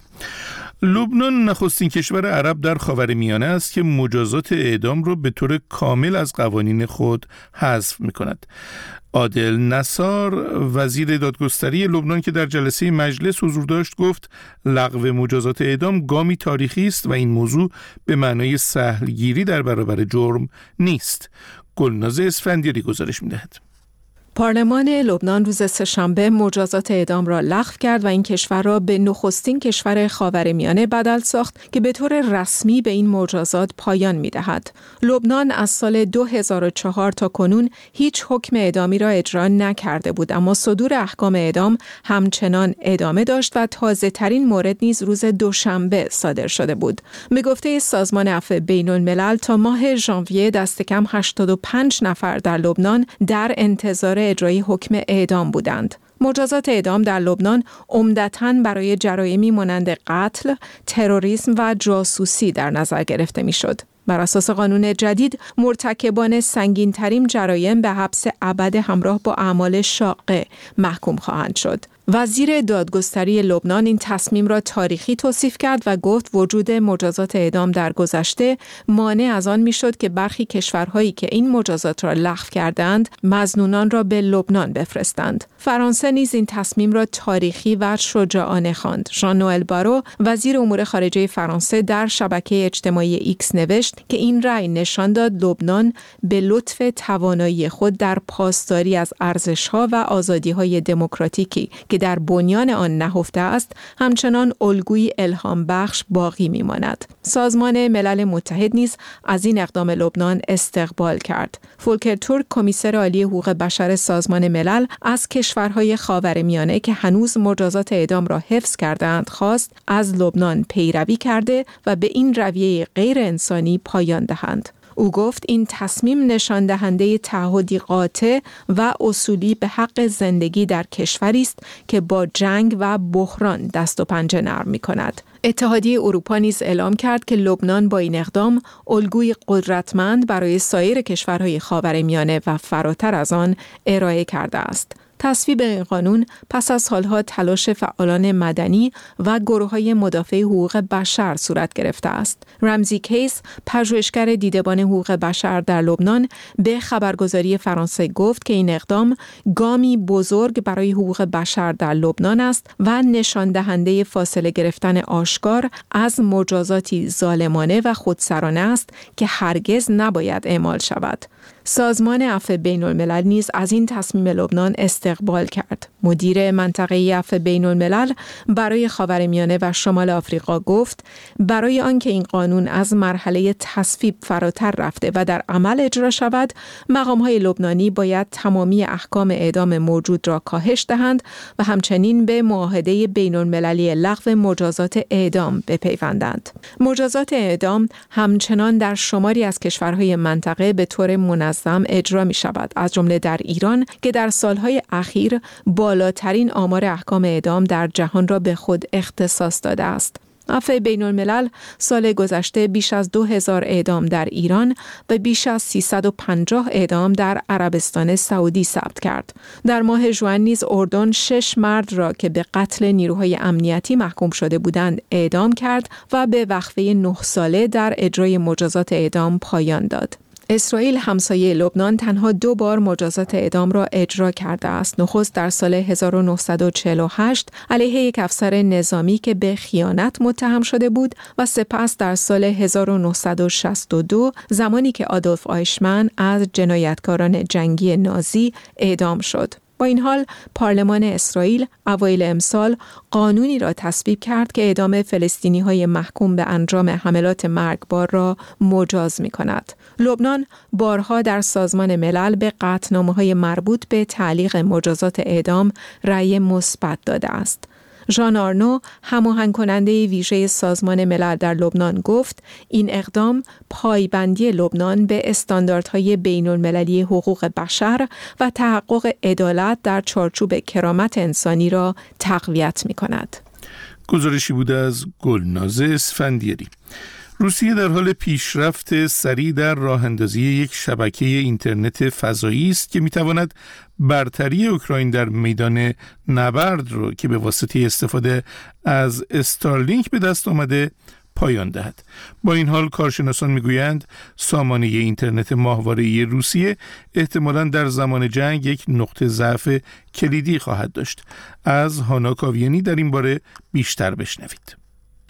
[SPEAKER 1] لبنان نخستین کشور عرب در خاورمیانه است که مجازات اعدام را به طور کامل از قوانین خود حذف می‌کند. عادل نصار، وزیر دادگستری لبنان که در جلسه مجلس حضور داشت، گفت لغو مجازات اعدام گامی تاریخی است و این موضوع به معنای سهلگیری در برابر جرم نیست. گلناز اسفندیاری گزارش می‌دهد.
[SPEAKER 13] پارلمان لبنان روز سه‌شنبه مجازات اعدام را لغو کرد و این کشور را به نخستین کشور خاورمیانه بدل ساخت که به طور رسمی به این مجازات پایان می‌دهد. لبنان از سال دو هزار و چهار تا کنون هیچ حکم اعدامی را اجرا نکرده بود، اما صدور احکام اعدام همچنان ادامه داشت و تازه‌ترین مورد نیز روز دوشنبه صادر شده بود. به گفته سازمان عفو بین‌الملل تا ماه ژانویه دست کم هشتاد و پنج نفر در لبنان در انتظار اجرای حکم اعدام بودند. مجازات اعدام در لبنان عمدتاً برای جرایمی مانند قتل، تروریسم و جاسوسی در نظر گرفته میشد. بر اساس قانون جدید مرتکبان سنگین‌ترین جرایم به حبس ابد همراه با اعمال شاقه محکوم خواهند شد. وزیر دادگستری لبنان این تصمیم را تاریخی توصیف کرد و گفت وجود مجازات اعدام در گذشته مانع از آن میشد که برخی کشورهایی که این مجازات را لغو کردند مظنونان را به لبنان بفرستند. فرانسه نیز این تصمیم را تاریخی و شجاعانه خواند. ژان نوئل بارو وزیر امور خارجه فرانسه در شبکه اجتماعی ایکس نوشت که این رأی نشان داد لبنان به لطف توانایی خود در پاسداری از ارزش‌ها و آزادی‌های دموکراتیکی که در بنیان آن نهفته است همچنان الگویی الهام بخش باقی میماند. سازمان ملل متحد نیز از این اقدام لبنان استقبال کرد. فولکر تورک کمیسر عالی حقوق بشر سازمان ملل از کشورهای خاورمیانه که هنوز مجازات اعدام را حفظ کردند خواست از لبنان پیروی کرده و به این رویه غیر انسانی پایان دهند. او گفت این تصمیم نشان دهنده تعهدی قاطع و اصولی به حق زندگی در کشوری است که با جنگ و بحران دست و پنجه نرم می‌کند. اتحادیه اروپا نیز اعلام کرد که لبنان با این اقدام الگوی قدرتمند برای سایر کشورهای خاورمیانه و فراتر از آن ارائه کرده است. تصویب این قانون پس از سالها تلاش فعالان مدنی و گروه‌های مدافع حقوق بشر صورت گرفته است. رمزی کیس، پژوهشگر دیدبان حقوق بشر در لبنان، به خبرگزاری فرانسه گفت که این اقدام گامی بزرگ برای حقوق بشر در لبنان است و نشان دهنده فاصله گرفتن آشکار از مجازاتی ظالمانه و خودسرانه است که هرگز نباید اعمال شود. سازمان عفو بین‌الملل نیز از این تصمیم لبنان استقبال کرد. مدیر منطقه عفو بین‌الملل برای خاورمیانه و شمال آفریقا گفت برای آنکه این قانون از مرحله تصویب فراتر رفته و در عمل اجرا شود، مقام‌های لبنانی باید تمامی احکام اعدام موجود را کاهش دهند و همچنین به معاهده بین‌المللی لغو مجازات اعدام بپیوندند. مجازات اعدام همچنان در شماری از کشورهای منطقه به طور منظم اجرا می شود، از جمله در ایران که در سالهای اخیر بالاترین آمار احکام اعدام در جهان را به خود اختصاص داده است. عفو بین‌الملل سال گذشته بیش از دو هزار اعدام در ایران و بیش از سیصد و پنجاه اعدام در عربستان سعودی ثبت کرد. در ماه ژوئن نیز اردن شش مرد را که به قتل نیروهای امنیتی محکوم شده بودند اعدام کرد و به وقفه نه ساله در اجرای مجازات اعدام پایان داد. اسرائیل همسایه لبنان تنها دو بار مجازات اعدام را اجرا کرده است. نخست در سال هزار و نهصد و چهل و هشت علیه یک افسر نظامی که به خیانت متهم شده بود و سپس در سال هزار و نهصد و شصت و دو زمانی که آدولف آیشمن از جنایتکاران جنگی نازی اعدام شد. با این حال پارلمان اسرائیل اوایل امسال قانونی را تصویب کرد که اعدام فلسطینی‌های محکوم به انجام حملات مرگبار را مجاز می‌کند. لبنان بارها در سازمان ملل به قطعنامه‌های مربوط به تعلیق مجازات اعدام رأی مثبت داده است. ژان آرنو، هماهنگ کننده ویژه سازمان ملل در لبنان، گفت این اقدام پایبندی لبنان به استانداردهای بین‌المللی حقوق بشر و تحقق عدالت در چارچوب کرامت انسانی را تقویت می‌کند.
[SPEAKER 1] گزارشی بود از گلناز اسفندیاری. روسیه در حال پیشرفت سریع در راه اندازی یک شبکه اینترنت فضایی است که میتواند برتری اوکراین در میدان نبرد را که به واسطه استفاده از استارلینک به دست آمده پایان دهد. با این حال کارشناسان میگویند سامانه اینترنت ماهواره‌ای روسیه احتمالاً در زمان جنگ یک نقطه ضعف کلیدی خواهد داشت. از هانا کاویانی در این باره بیشتر بشنوید.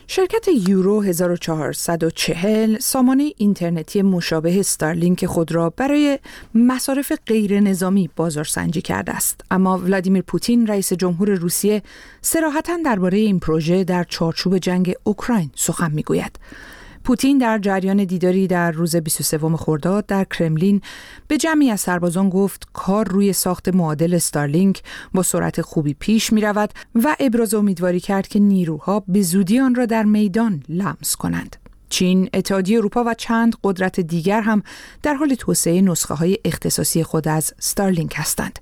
[SPEAKER 10] شرکت یورو هزار و چهارصد و چهل سامانه اینترنتی مشابه استارلینک خود را برای مصارف غیر نظامی بازارسنجی کرده است. اما ولادیمیر پوتین رئیس جمهور روسیه صراحتاً درباره این پروژه در چارچوب جنگ اوکراین سخن می‌گوید. پوتین در جریان دیداری در روز بیست و سوم خرداد در کرملین به جمعی از سربازان گفت کار روی ساخت معادل استارلینک با سرعت خوبی پیش می رود و ابراز امیدواری کرد که نیروها به زودی آن را در میدان لمس کنند. چین، اتحادیه اروپا و چند قدرت دیگر هم در حال توسعه نسخه های اختصاصی خود از استارلینک هستند.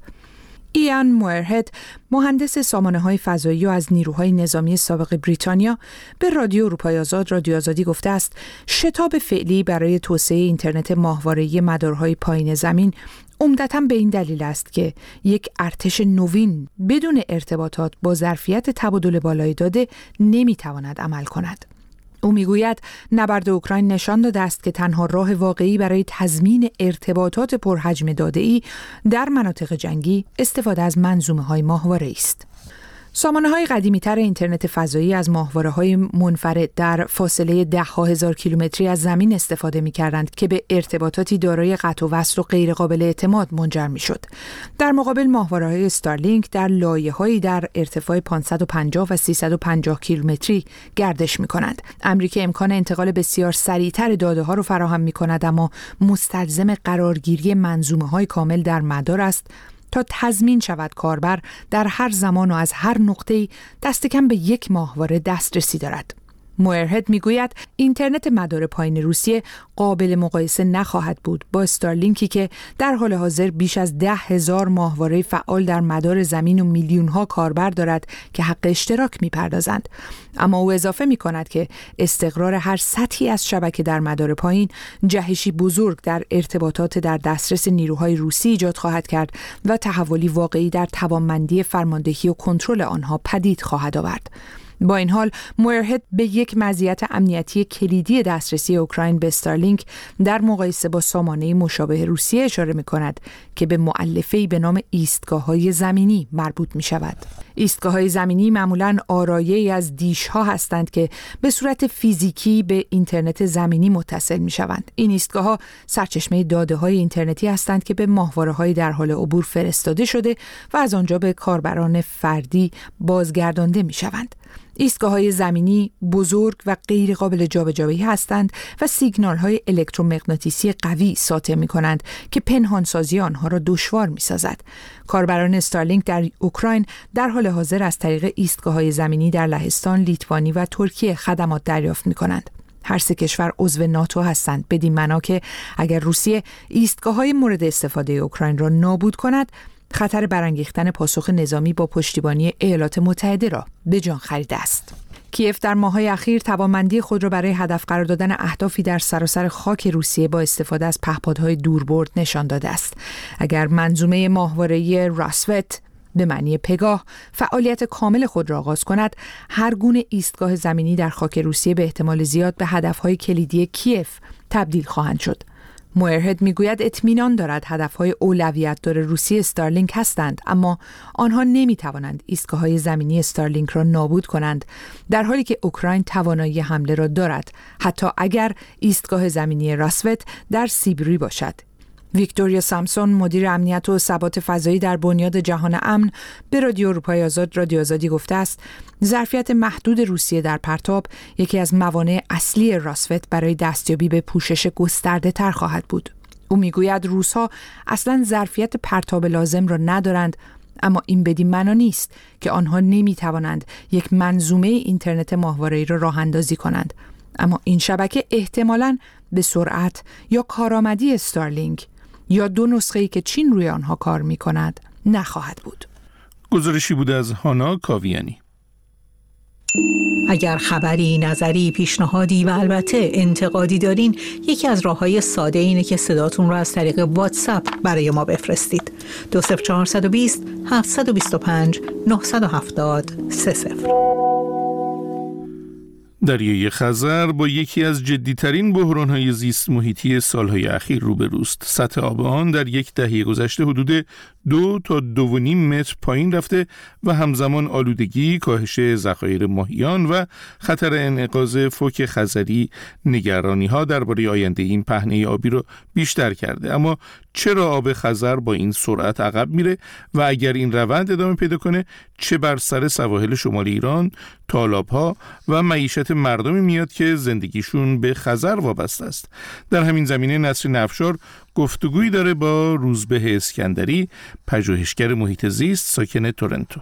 [SPEAKER 10] ایان موئرهد، مهندس سامانه‌های فضایی و از نیروهای نظامی سابق بریتانیا، به رادیو اروپای آزاد رادیو آزادی گفته است شتاب فعلی برای توسعه اینترنت ماهواره‌ای مدارهای پایین زمین عمدتاً به این دلیل است که یک ارتش نوین بدون ارتباطات با ظرفیت تبادل بالای داده نمی‌تواند عمل کند. او میگوید نبرد اوکراین نشان داده است که تنها راه واقعی برای تضمین ارتباطات پرحجم داده‌ای در مناطق جنگی استفاده از منظومه‌های ماهواره‌ای است. سامانه‌های قدیمی‌تر اینترنت فضایی از ماهواره‌های منفرد در فاصله ده‌ها هزار کیلومتری از زمین استفاده می‌کردند که به ارتباطاتی دارای قطع و وصل و غیرقابل اعتماد منجر می‌شد. در مقابل ماهواره‌های استارلینک در لایه‌هایی در ارتفاع پانصد و پنجاه و سیصد و پنجاه کیلومتری گردش می‌کنند. امری که امکان انتقال بسیار سریع‌تر داده‌ها را فراهم می‌کند اما مستلزم قرارگیری منظومه‌های کامل در مدار است تا تضمین شود کاربر در هر زمان و از هر نقطه‌ای دست کم به یک ماهواره دسترسی دارد. موئرهد میگوید اینترنت مدار پایین روسیه قابل مقایسه نخواهد بود با استارلینکی که در حال حاضر بیش از ده هزار ماهواره فعال در مدار زمین و میلیون‌ها کاربر دارد که حق اشتراک می‌پردازند. اما او اضافه می‌کند که استقرار هر سطحی از شبکه در مدار پایین جهشی بزرگ در ارتباطات در دسترس نیروهای روسی ایجاد خواهد کرد و تحولی واقعی در توانمندی فرماندهی و کنترل آنها پدید خواهد آورد. با این حال موئرهد به یک مزیت امنیتی کلیدی دسترسی اوکراین به استارلینک در مقایسه با سامانه مشابه روسیه اشاره می‌کند که به مؤلفه‌ای به نام ایستگاه‌های زمینی مربوط می‌شود. ایستگاه‌های زمینی معمولاً آرایه‌ای از دیش‌ها هستند که به صورت فیزیکی به اینترنت زمینی متصل می‌شوند. این ایستگاه‌ها سرچشمه داده‌های اینترنتی هستند که به ماهواره‌های در حال عبور فرستاده شده و از آنجا به کاربران فردی بازگردانده می‌شوند. ایستگاه‌های زمینی بزرگ و غیر قابل جابجایی هستند و سیگنال‌های الکترومغناطیسی قوی ساطع می‌کنند که پنهانسازی آنها را دشوار می‌سازد. کاربران استارلینک در اوکراین در حال حاضر از طریق ایستگاه‌های زمینی در لهستان، لیتوانی و ترکیه خدمات دریافت می‌کنند. هر سه کشور عضو ناتو هستند، بدین معنا که اگر روسیه ایستگاه‌های مورد استفاده اوکراین را نابود کند، خطر برانگیختن پاسخ نظامی با پشتیبانی ایالات متحده را به جان خریده است. کیف در ماه‌های اخیر توانمندی خود را برای هدف قرار دادن اهدافی در سراسر خاک روسیه با استفاده از پهپادهای دوربرد نشان داده است. اگر منظومه ماهواره‌ای راسوت به معنی پگاه فعالیت کامل خود را آغاز کند، هر گونه ایستگاه زمینی در خاک روسیه به احتمال زیاد به هدف‌های کلیدی کیف تبدیل خواهند شد. موئرهد میگوید اطمینان دارد هدفهای اولویت دار روسیه استارلینک هستند، اما آنها نمیتوانند ایستگاه‌های زمینی استارلینک را نابود کنند، در حالی که اوکراین توانایی حمله را دارد، حتی اگر ایستگاه زمینی راسوت در سیبری باشد. ویکتوریا سامسون، مدیر امنیت و ثبات فضایی در بنیاد جهان امن، به رادیو اروپای آزاد رادیو آزادی گفته است ظرفیت محدود روسیه در پرتاب یکی از موانع اصلی راسوت برای دستیابی به پوشش گسترده تر خواهد بود. او میگوید روس‌ها اصلاً ظرفیت پرتاب لازم را ندارند، اما این بدین معنا نیست که آنها نمیتوانند یک منظومه اینترنت ماهواره‌ای را راه اندازی کنند، اما این شبکه احتمالاً به سرعت یا کارآمدی استارلینک یا دو نسخه‌ای که چین روی آنها کار می‌کند نخواهد بود.
[SPEAKER 1] گزارشی بود از هانا کاویانی.
[SPEAKER 14] اگر خبری، نظری، پیشنهادی و البته انتقادی دارین، یکی از راه‌های ساده اینه که صداتون رو از طریق واتساپ برای ما بفرستید. دو صفر چهار دو صفر هفت دو پنج نه هفت صفر سه صفر.
[SPEAKER 1] دریای خزر با یکی از جدیترین بحران‌های زیست محیطی سالهای اخیر روبروست. سطح آب آن در یک دهه گذشته حدود دو تا دو و نیم متر پایین رفته و همزمان آلودگی، کاهش ذخایر ماهیان و خطر انعقاض فوک خزری نگرانی‌ها درباره آینده این پهنه آبی رو بیشتر کرده. اما چرا آب خزر با این سرعت عقب میره و اگر این روند ادامه پیدا کنه چه بر سر سواحل شمال ایران، تالاب‌ها و معیشت مردمی میاد که زندگیشون به خزر وابسته است؟ در همین زمینه نسرین افشار گفتگویی داره با روزبه اسکندری، پژوهشگر محیط زیست ساکن تورنتو.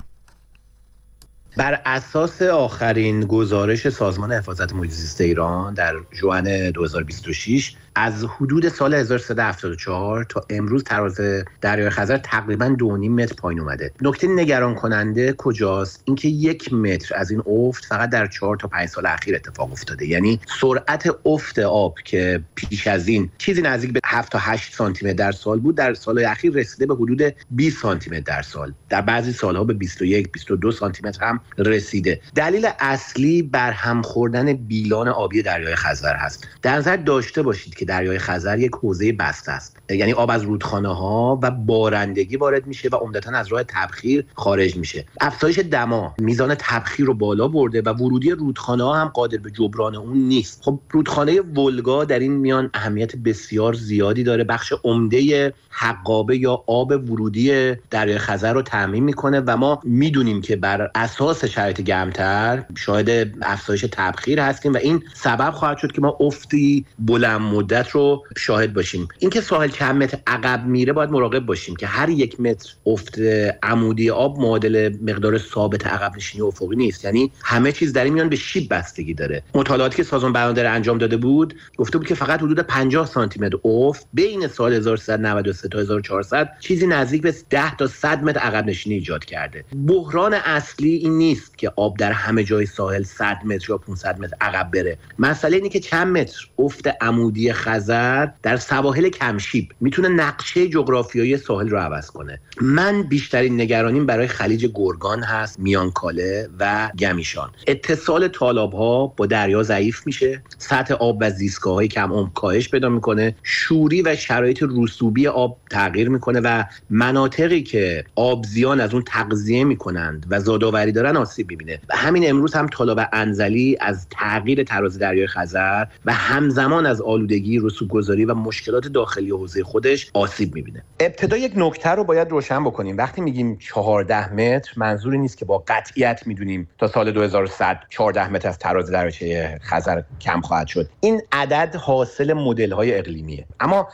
[SPEAKER 15] بر اساس آخرین گزارش سازمان حفاظت محیط زیست ایران در ژوئن دو هزار و بیست و شش، از حدود سال هزار و سیصد و هفتاد و چهار تا امروز تراز دریای خزر تقریباً دو و نیم متر پایین اومده. نکته نگران کننده کجاست؟ اینکه یک متر از این افت فقط در چهار تا پنج سال اخیر اتفاق افتاده. یعنی سرعت افت آب که پیش از این چیزی نزدیک به هفت تا هشت سانتی متر در سال بود، در سال‌های اخیر رسیده به حدود بیست سانتی متر در سال. در بعضی سال‌ها به بیست و یک بیست و دو سانتی متر هم رسیده. دلیل اصلی برهم خوردن بیلان آبی دریای خزر هست. در نظر داشته باشید که دریای خزر یک حوزه بسته است، یعنی آب از رودخانه‌ها و بارندگی وارد میشه و عمدتاً از راه تبخیر خارج میشه. افزایش دما میزان تبخیر رو بالا برده و ورودی رودخانه‌ها هم قادر به جبران اون نیست. خب رودخانه ولگا در این میان اهمیت بسیار زیادی داره، بخش عمده حقابه یا آب ورودی دریای خزر رو تامین میکنه و ما میدونیم که بر اساس شرایط گرمتر شاهد افزایش تبخیر هستیم و این سبب خواهد شد که ما افتی بلند مدت رو شاهد باشیم. اینکه ساحل چند متر عقب میره باید مراقب باشیم که هر یک متر افت عمودی آب معادل مقدار ثابت عقب نشینی افقی نیست، یعنی همه چیز در این میان به شیب بستگی داره. مطالعاتی که سازمان بهادر انجام داده بود گفته بود که فقط حدود پنجاه سانتی متر افت بین سال هزار و سیصد و نود و سه تا هزار و چهارصد چیزی نزدیک به ده تا صد متر عقب نشینی ایجاد کرده. بحران اصلی این نیست که آب در همه جای ساحل صد متر یا پانصد متر عقب بره. مسئله اینه که چند متر افت عمودی خزر در سواحل کمشیب میتونه نقشه جغرافیایی ساحل رو عوض کنه. من بیشترین نگرانیم برای خلیج گرگان هست، میانکاله و گمیشان. اتصال تالاب‌ها با دریا ضعیف میشه، سطح آب و زیستگاه‌های کم عمق کاهش پیدا میکنه، شوری و شرایط رسوبی آب تغییر میکنه و مناطقی که آبزیان از اون تغذیه میکنند و زادآوری دارن آسیب میبینه. و همین امروز هم تالاب انزلی از تغییر تراز دریای خزر و همزمان از آلودگی، رسوب‌گذاری و مشکلات داخلی حوزه خودش آسیب میبینه. ابتدا یک نکته رو باید روشن بکنیم. وقتی میگیم چهارده متر منظوری نیست که با قطعیت میدونیم تا سال دو هزار و صد چهارده متر از تراز دریاچه خزر کم خواهد شد. این عدد حاصل مدل‌های اقلیمیه. اما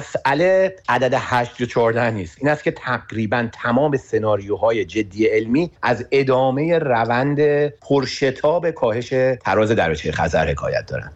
[SPEAKER 15] مسئله عدد هشت یا چهارده نیست. این است که تقریبا تمام سناریوهای جدی علمی از ادامه روند پرشتاب کاهش تراز دریاچه خزر حکایت دارن.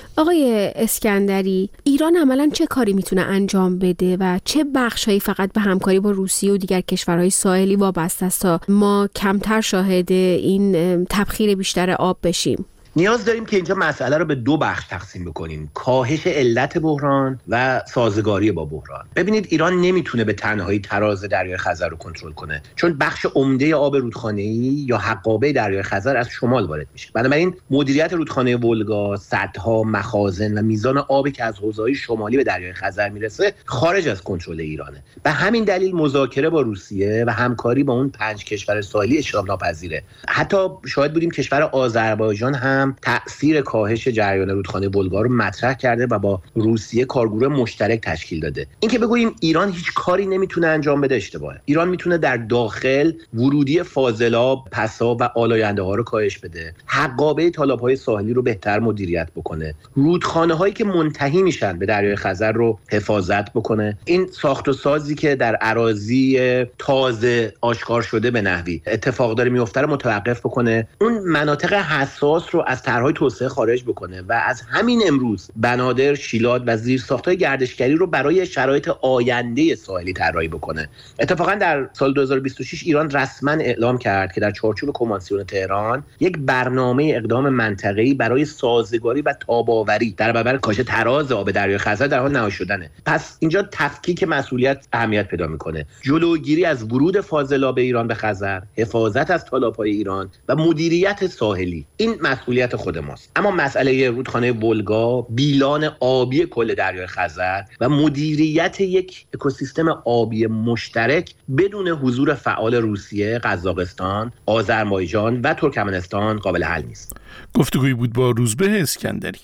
[SPEAKER 16] آقای اسکندری، ایران عملاً چه کاری میتونه انجام بده و چه بخشایی فقط به همکاری با روسیه و دیگر کشورهای ساحلی وابسته است تا ما کمتر شاهد این تبخیر بیشتر آب بشیم؟
[SPEAKER 15] نیاز داریم که اینجا مسئله رو به دو بخش تقسیم بکنیم: کاهش علت بحران و سازگاری با بحران. ببینید ایران نمیتونه به تنهایی تراز دریای خزر رو کنترل کنه، چون بخش عمده آب رودخانه‌ای یا حقابه دریای خزر از شمال وارد میشه. بنابراین مدیریت رودخانه ولگا، سدها، مخازن و میزان آبی که از حوزه‌های شمالی به دریای خزر میرسه خارج از کنترل ایرانه. به همین دلیل مذاکره با روسیه و همکاری با اون پنج کشور ساحلی اجتناب ناپذیره. حتی شاهد بودیم کشور آذربایجان هم تأثیر کاهش جریان رودخانه ولگا رو مطرح کرده و با روسیه کارگروه مشترک تشکیل داده. اینکه بگوییم ایران هیچ کاری نمیتونه انجام بده اشتباهه. ایران میتونه در داخل ورودی فاضلاب، پساب و آلاینده ها رو کاهش بده، حقابه تالاب‌های ساحلی رو بهتر مدیریت بکنه، رودخانه هایی که منتهی میشن به دریای خزر رو حفاظت بکنه. این ساخت و سازی که در اراضی تازه آشکار شده به نحوی اتفاق داره میفته رو متوقف بکنه، اون مناطق حساس رو از طرح‌های توسعه خارج بکنه و از همین امروز بنادر، شیلات و زیرساخت‌های گردشگری رو برای شرایط آینده ساحلی طراحی بکنه. اتفاقا در سال دو هزار و بیست و شش ایران رسما اعلام کرد که در چارچوب کنوانسیون تهران یک برنامه اقدام منطقه‌ای برای سازگاری و تاب‌آوری در برابر کاهش تراز آب دریای خزر در حال نهایی شدنه. پس اینجا تفکیک مسئولیت اهمیت پیدا میکنه. جلوگیری از ورود فاضلاب ایران به خزر، حفاظت از تالاب‌های ایران و مدیریت ساحلی، این مسئولیت مسئولیت خود ماست. اما مسئله رودخانه ولگا، بیلان آبی کل دریای خزر و مدیریت یک اکوسیستم آبی مشترک بدون حضور فعال روسیه، قزاقستان، آذربایجان و ترکمنستان قابل حل نیست.
[SPEAKER 1] گفتگویی بود با روزبه اسکندری.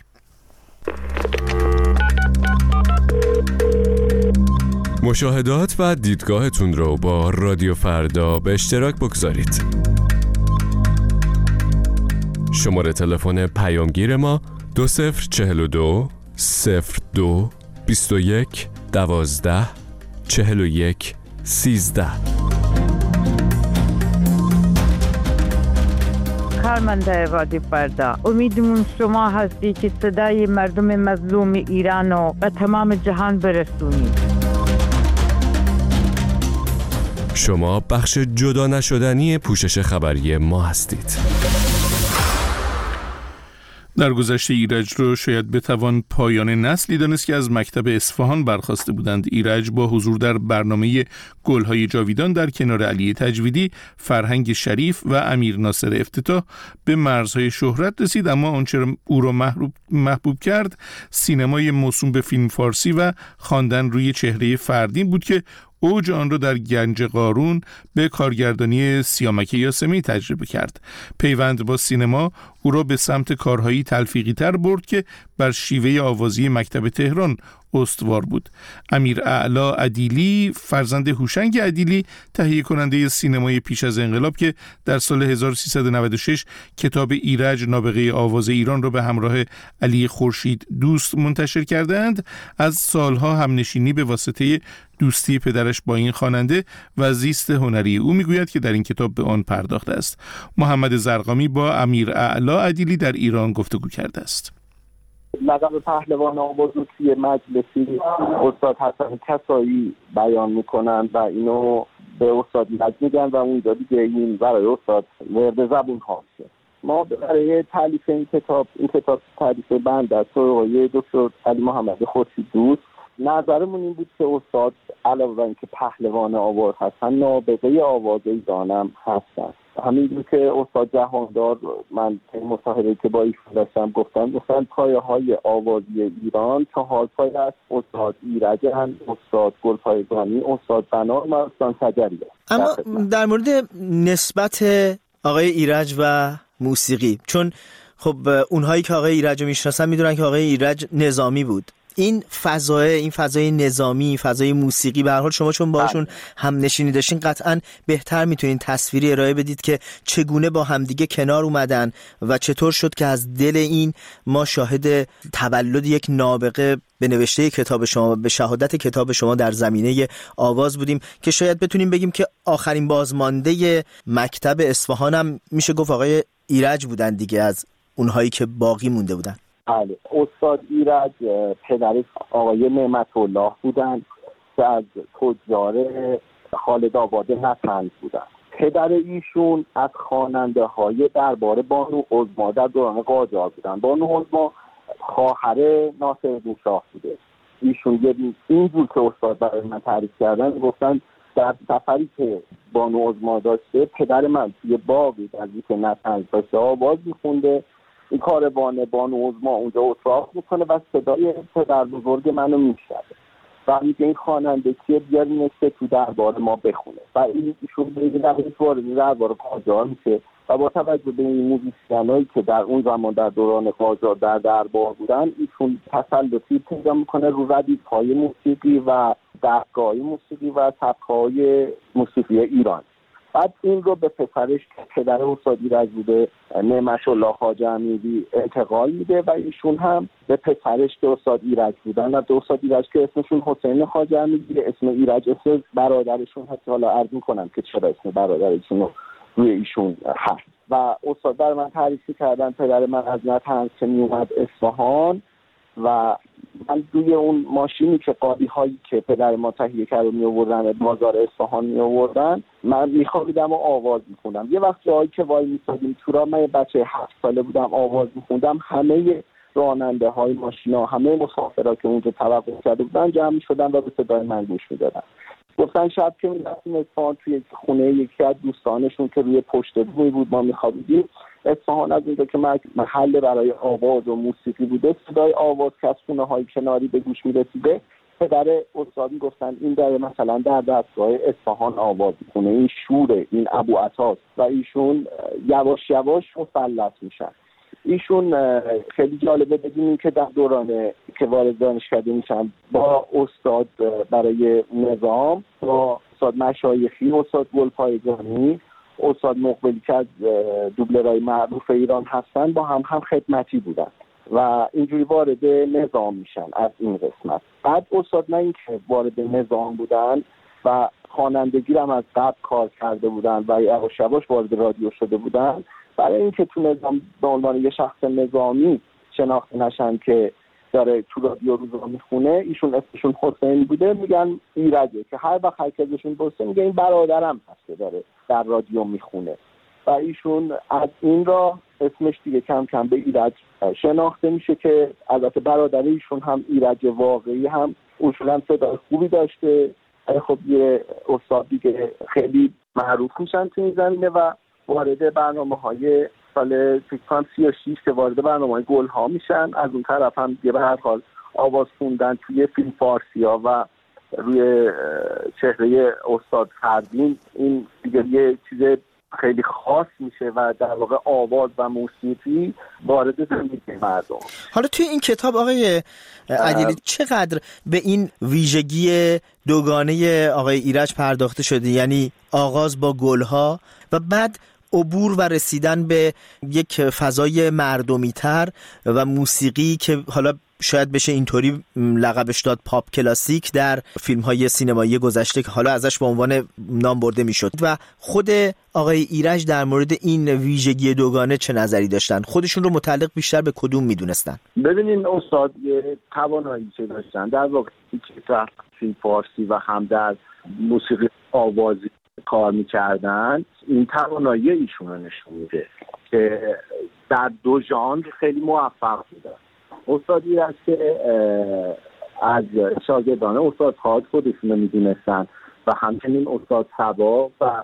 [SPEAKER 4] مشاهدات و دیدگاهتون رو با رادیو فردا به اشتراک بگذارید. شماره تلفن پیامگیر ما دو صفر چهل و دو صفر دو بیست و یک دوازده چهل و یک سیزده.
[SPEAKER 17] کارمنده رادیو فردا، امیدمون شما هستی که صدای مردم مظلوم ایران رو به تمام جهان برسونید.
[SPEAKER 4] شما بخش جدا نشدنی پوشش خبری ما هستید.
[SPEAKER 1] در گذشته ایرج رو شاید بتوان پایان نسلی دانست که از مکتب اصفهان برخاسته بودند. ایرج با حضور در برنامه گل‌های جاویدان در کنار علی تجویدی، فرهنگ شریف و امیر ناصر افتتاح به مرزهای شهرت رسید، اما آنچه او را محبوب, محبوب کرد سینمای موسوم به فیلم فارسی و خواندن روی چهره فردین بود که اوج آن را در گنج قارون به کارگردانی سیامک یاسمی تجربه کرد. پیوند با سینما او را به سمت کارهایی تلفیقی تر برد که بر شیوه آوازی مکتب تهران استوار بود. امیر اعلی عدیلی، فرزند هوشنگ عدیلی، تهیه کننده سینمای پیش از انقلاب که در سال هزار و سیصد و نود و شش کتاب ایرج نابغه آواز ایران را به همراه علی خورشید دوست منتشر کردند، از سالها همنشینی به واسطه دوستی پدرش با این خواننده و زیست هنری او میگوید که در این کتاب به آن پرداخته است. محمد زرقامی با امیر اعلی عدیلی در ایران گفتگو کرده است.
[SPEAKER 18] لقب پهلوان آواز رو توی مجلسی استاد حسن کسایی بیان میکنن و اینو به استاد ایرج میگن و اونجا دیگه این برای استاد ورد زبون ها میشه. ما برای تالیف این کتاب این کتاب تالیف بنده است آقای دکتر علی محمد خورشید دوست، نظرمون این بود که استاد علاوه بر اینکه پهلوان آواز هستن، نابغه آواز ایرانم هستن. همینجور که استاد جهاندار من این مصاحبه‌ای که با ایشون داشتم گفتم گفتن پایه های آوازی ایران چهار پایه است: استاد ایرجن، استاد گلپایگانی، استاد بنا و استاد شجریه.
[SPEAKER 19] اما در مورد نسبت آقای ایرج و موسیقی، چون خب اونهایی که آقای ایرج رو میشناسن میدونن که آقای ایرج نظامی بود، این فضای این فضای نظامی، فضای موسیقی، به هر حال شما چون باهاشون هم نشینی داشتین قطعاً بهتر میتونین تصویری ارائه بدید که چگونه با همدیگه کنار اومدن و چطور شد که از دل این ما شاهد تولد یک نابغه به نوشته کتاب شما، به شهادت کتاب شما در زمینه آواز بودیم که شاید بتونیم بگیم که آخرین بازمانده مکتب اصفهان هم میشه گفت آقای ایرج بودن دیگه، از اونهایی که باقی مونده بودن.
[SPEAKER 18] بله، استاد ایرج پدرش آقای نعمت الله بودن که از تجار خالد آباد نطنز بودن. پدر ایشون از خواننده های دربار بانو عظما در دوران قاجار بودن. بانو عظما خواهر ناصرالدین شاه بوده. ایشون یه اینجور که استاد برای من تعریف کردن گفتن در سفری که بانو عظما داشته پدر من توی باقی از اینکه نطنز داشته آواز میخونده، این کاروان بانو عظما اونجا اتراق میکنه و صدای پدر بزرگ منو میشنوه و میگه این خواننده کیه، بیارینش که تو دربار ما بخونه. و این ایشون به دلیل وارد دربار قاجار میشه و با توجه به این موزیسینایی که در اون زمان در دوران قاجار در دربار بودن، ایشون تسلطی پیدا میکنه رو ردیف‌های موسیقی و دستگاه‌های موسیقی و سبک‌های موسیقی ایران. بعد این رو به پسرش که پدر استاد ایرج بوده، نعمت الله خواجه امیری، انتقال میده و ایشون هم به پسرش که استاد ایرج بودن و استاد ایرج که اسمشون حسین خواجه امیری، اسم ایرج اسم برادرشون هست. حالا عرض می‌کنم که چرا اسم برادرشون رو روی ایشون هست. و استاد در من تعریف کردن پدر من از نطنز که میومد اصفهان و من دوی اون ماشینی که قالی هایی که پدر ما تهیه کرده می آوردن بازار اصفهان می آوردن، من میخوابیدم و آواز میخوندم. یه وقت جایی که وای میسادیم تو را، من بچه هفت ساله بودم، آواز میخوندم، همه راننده های ماشینا، همه مسافرها که اونجا توقف کرده بودن جمع میشدن و به صدای من گوش میدادن. گفتن شب که می‌رفتیم اصفهان توی خونه یکی از دوستانشون که روی پشت بومی بود ما می‌خوابیدیم. اصفهان از اونجا که محل برای آواز و موسیقی بوده، صدای آواز که از خونه‌های کناری به گوش می‌رسیده، پدر استاد گفتن این داره مثلا در دستگاه اصفهان آواز می‌کنه، این شوره، این ابوعطاست و ایشون یواش یواش مسلط میشن. ایشون خیلی جالبه بدونیم که در دوران که وارد دانشکده میشن با استاد برای نظام، با استاد مشایخی، استاد گلپایگانی، استاد مقبلی که از دوبلرهای معروف ایران هستن، با هم هم خدمتی بودن و اینجوری وارد نظام میشن از این قسمت. بعد استاد نه اینکه وارد نظام بودن و خوانندگی هم از قبل کار کرده بودن و یواش یواش وارد رادیو شده بودن، برای اینکه تو نظام به عنوان یه شخص نظامی شناخته نشن که داره تو رادیو روزا میخونه، ایشون اسمشون حسین بوده، میگن ایرجه، که هر وقت هر کسشون بسته میگه این برادرم هست که داره در رادیو میخونه و ایشون از این را اسمش دیگه کم کم به ایرج شناخته میشه که البته برادر ایشون هم ایرج واقعی هم اصولا صدای خوبی داشته. خب یه استاد دیگه خیلی معروف میشن تو این زمینه و وارد برنامه‌های سال فکر سی و شش که وارد برنامه‌های گل‌ها میشن. از اون طرف هم دیگه به هر حال آواز خوندن توی فیلم فارسی‌ها و روی چهره استاد فردین این دیگه یه چیز خیلی خاص میشه و در واقع آواز و موسیقی وارد زندگی مردم.
[SPEAKER 19] حالا توی این کتاب آقای عدیلی چقدر به این ویژگی دوگانه آقای ایرج پرداخته شده، یعنی آغاز با گلها و بعد عبور و رسیدن به یک فضای مردمی تر و موسیقی که حالا شاید بشه اینطوری لقبش داد پاپ کلاسیک در فیلم های سینمایی گذشته که حالا ازش به عنوان نام برده میشد. و خود آقای ایرج در مورد این ویژگی دوگانه چه نظری داشتن؟ خودشون رو متعلق بیشتر به کدوم میدونستن؟
[SPEAKER 18] ببینین استاد یه توانایی چه داشتن در واقع که در فیلم فارسی و هم در موسیقی آوازی کار میکردن، این توانایی ایشون رو نشون میده که در دو ژانر خیلی موفق بودن. استادی است که از شاگردان استاد خالد خودشون رو میدونستن و همچنین استاد صبا و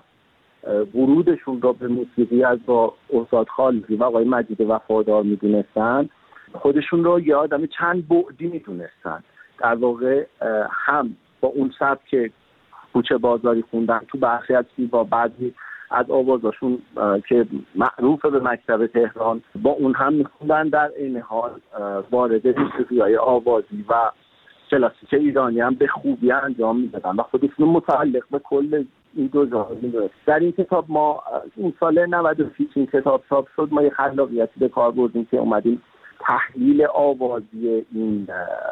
[SPEAKER 18] ورودشون رو به موسیقی از با استاد خالدی و آقای مجید وفادار میدونستن، خودشون رو یه آدم چند بعدی میدونستن. در واقع هم با اون سبک کوچه بازاری خوندن تو برخی از با بعضی از آوازاشون که معروف به مکتب تهران با اون هم میخوندن، در این حال وارد موسیقی‌های آوازی و کلاسیک ایرانی هم به خوبی انجام میدادن و خودشون متعلق به کل این دو ژانر میدونن. در این کتاب ما این سال نود و شش این کتاب چاپ شد، ما یه خلاقیتی به کار بردیم که اومدیم تحلیل آوازی این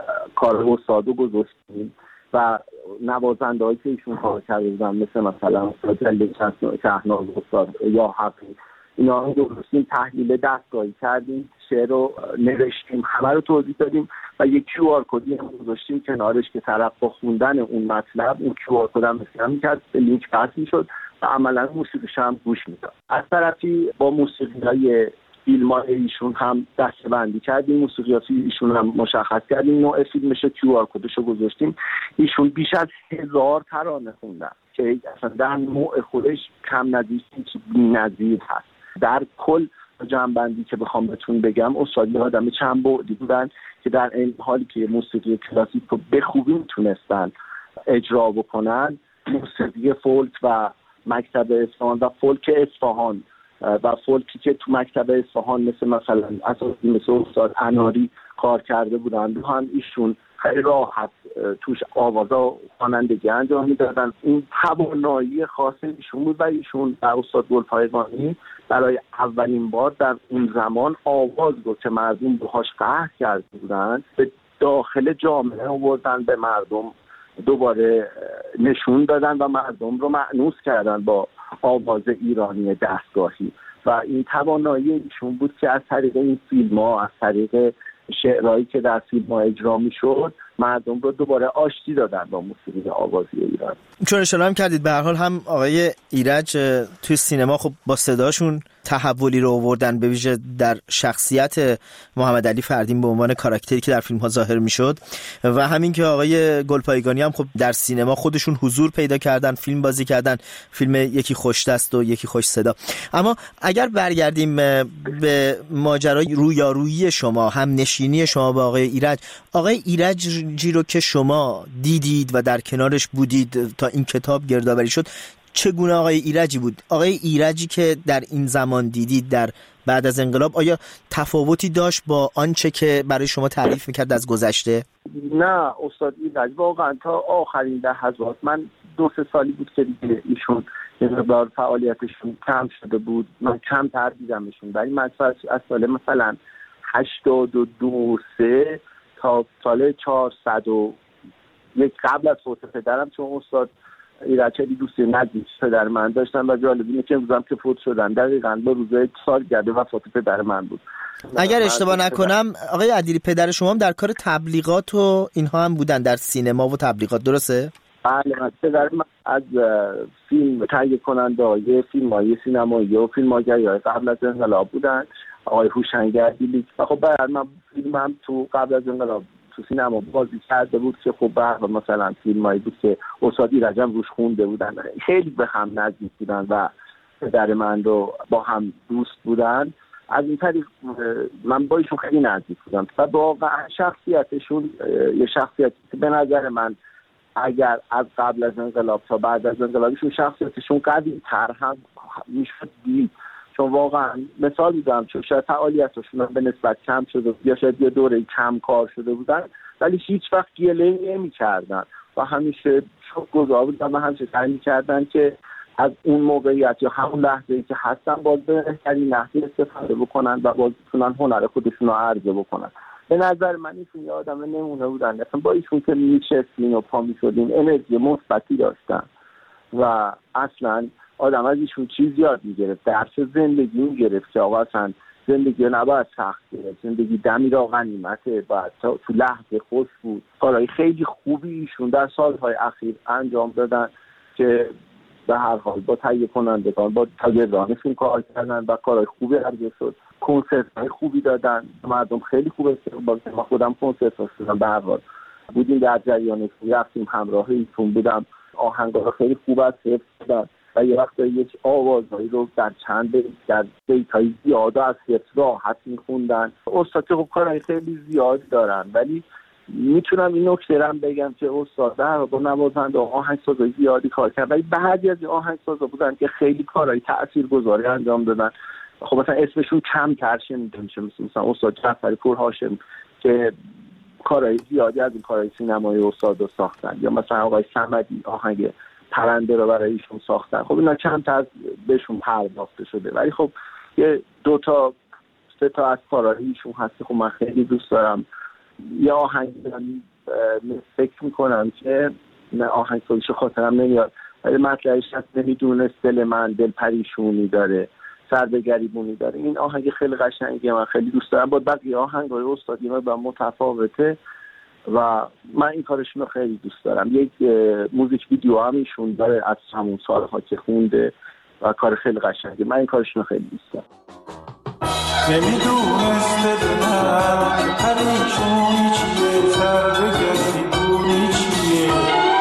[SPEAKER 18] کار استادو گذاشتیم و نوازنده هایی که ایشون کار کرده بودن مثل مثلا استاد جلیل شهناز، استاد یا حقی، اینا رو درستیم تحلیل دستگاهی کردیم، شعر رو نوشتیم، همه رو توضیح دادیم و یک کیو آر کدی هم گذاشتیم کنارش که طرف با خوندن اون مطلب اون کیو آر کد هم اسکن می‌کرد، به لینک وصل می‌شد و عملاً موسیقیش هم گوش می‌داد. از طرفی با موسیقی‌های فیلم‌های ایشون هم دسته‌بندی کردیم، موسیقیاتی ایشون هم مشخص کردیم، نوع فیلمش کیو آر کدش رو گذاشتیم. ایشون بیش از هزار ترانه خوندن که اصلا در نوع خودش کم نظیر بی‌نظیر هست. در کل جمع‌بندی که بخوام بهتون بگم، استاد آدم چند بعدی بودن که در این حالی که موسیقی کلاسیک رو به خوبی میتونستن اجرا بکنن، موسیقی فولک و مکتب اصفهان و فولک اصفهان و فولکی که تو مکتب اصفهان مثل مثلا اساسی مثل استاد اناری کار کرده بودن، هم ایشون خیلی راحت توش آوازا و خوانندگی انجام میدادن. این توانایی خاص ایشون بود و ایشون در استاد گلپایگانی برای اولین بار در اون زمان آواز رو که مردم باهاش قهر کرده بودن به داخل جامعه آوردن، به مردم دوباره نشون دادن و مردم رو مأنوس کردن با آواز ایرانی دستگاهی و این توانایی ایشون بود که از طریق این فیلم ها، از طریق شعرهایی که در فیلم ها اجرا می شد مردم رو دوباره آشتی دادن با موسیقی آوازی ایران.
[SPEAKER 19] چون اشاره هم کردید به هر حال هم آقای ایرج توی سینما خب با صداشون تحولی رو آوردن، به ویژه در شخصیت محمد علی فردین به عنوان کاراکتری که در فیلم ها ظاهر میشد، و همین که آقای گلپایگانی هم خب در سینما خودشون حضور پیدا کردن، فیلم بازی کردن، فیلم یکی خوش دست و یکی خوش صدا. اما اگر برگردیم به ماجرای رویارویی شما، هم نشینی شما با آقای ایرج، آقای ایرجی رو که شما دیدید و در کنارش بودید تا این کتاب گردآوری شد، چگونه آقای ایرجی بود؟ آقای ایرجی که در این زمان دیدید در بعد از انقلاب، آیا تفاوتی داشت با آنچه که برای شما تعریف میکرد از گذشته؟
[SPEAKER 18] نه استاد ایرج واقعا تا آخرین لحظات، من دو سه سالی بود که دیگه ایشون یه مقدار فعالیتشون کم شده بود، من کم تر دیدمشون، ولی من از سال مثلا هشتاد و دو سه تا سال چهارصد و یک قبل از فوت پدرم، چون استاد ایرج خیلی دوستی نزدیک پدر من داشتن و جالب اینه که امروز هم که فوت شدن دقیقاً به روز سالگرد وفات پدر من بود.
[SPEAKER 19] اگر اشتباه نکنم آقای عدیلی پدر شما هم در کار تبلیغات و اینها هم بودن، در سینما و تبلیغات، درسته؟
[SPEAKER 18] بله، پدر من از فیلم تهیه کننده فیلم‌های سینمایی و فیلم‌های قبل از انقلاب بودن، آقای هوشنگ عدیلی. خب بعد من فیلمم تو قبل از انقلاب تو سینما بازی کرده بود که خب بعد مثلا فیلمایی بود که استاد ایرج هم روش خونده بودن، خیلی به هم نزدیک بودن و پدر من رو با هم دوست بودن. از این طریق من با ایشون خیلی نزدیک بودم و واقعا شخصیتشون یه شخصیتی که به نظر من اگر از قبل از انقلاب تا بعد از انقلابشون شخصیتشون قوی تر هم میشد دید، چون واقعا مثال میزنم چون شاید فعالیتشون به نسبت کم شده یا شاید یه دوره کم کار شده بودن، ولی هیچ وقت گله نمی کردن و همیشه شکرگزار بودن و همیشه سعی می‌کردن که از اون موقعیت یا همون لحظه‌ای که هستن باز به بهترین نحوی استفاده بکنن و باز بتونن هنر خودشون رو عرضه بکنن. به نظر من ایشون یه آدم نمونه بودن، اصلا با ایشون که میشستین و پا میشدین انرژی مثبتی داشتن و اصلا آدم از ایشون چیز یاد میگرفت، درس زندگی میگرفت که آقا اصلا زندگی نباید سخت گرفت، زندگی دمی را غنیمته، باید تو لحظه خوش بود. کارهای خیلی خوبی ایشون در سالهای اخیر انجام دادن که به هر حال با تهیه کنندگان با تاجرانشون کار کردن و کارهای خوبی عرضه شد، کنسرت‌های خوبی دادن، مردم خیلی خوب استقبال کردن. من خودم کنسرت داشتم، به هر حال بودیم در جریانش، رفتیم همراه ایشون بودم، آهنگا خیلی خوب از حفظ شدن و یه وقت یک آوازهایی رو در چند بیت در بیت‌های زیاد از حفظ راحت می‌خوندن. استاد خب کارهای خیلی زیاد دارن، ولی میتونم این نکته رو بگم که استاد در با نوازنده و آهنگسازای زیادی کار کرد، ولی بعضی از آهنگسازا بودن که خیلی کارهای تاثیرگذاری انجام دادن. خب مثلا اسمشون کم تر شنیده میشه، مثلا استاد جعفری پور هاشم که کارهای زیادی از این کارهای سینمایی استاد رو ساختن، یا مثلا آقای صمدی آهنگ پرنده رو برای ایشون ساختن. خب اینا چند تا از بهشون پرداخته شده، ولی خب یه دو تا سه تا از کارهای ایشون هست خب من خیلی دوست دارم. یه آهنگ فکر میکنم که آهنگ سازیش خاطرم نمیاد، ولی مطلعش هست نمیدونست دل من دل پریشونی داره، سر به گریبونی داره. این آهنگ خیلی قشنگه، من خیلی دوست دارم. با بقیه آهنگ‌های استادی ما با متفاوته و من این کارشون رو خیلی دوست دارم. یک موزیک ویدیو هم ایشون داره از همون سال‌ها که خونده و کار خیلی قشنگه. من این کارشون رو خیلی دوست دارم.
[SPEAKER 20] نمیدونست دل من پریشونی چیه، سر به گریبونی چیه،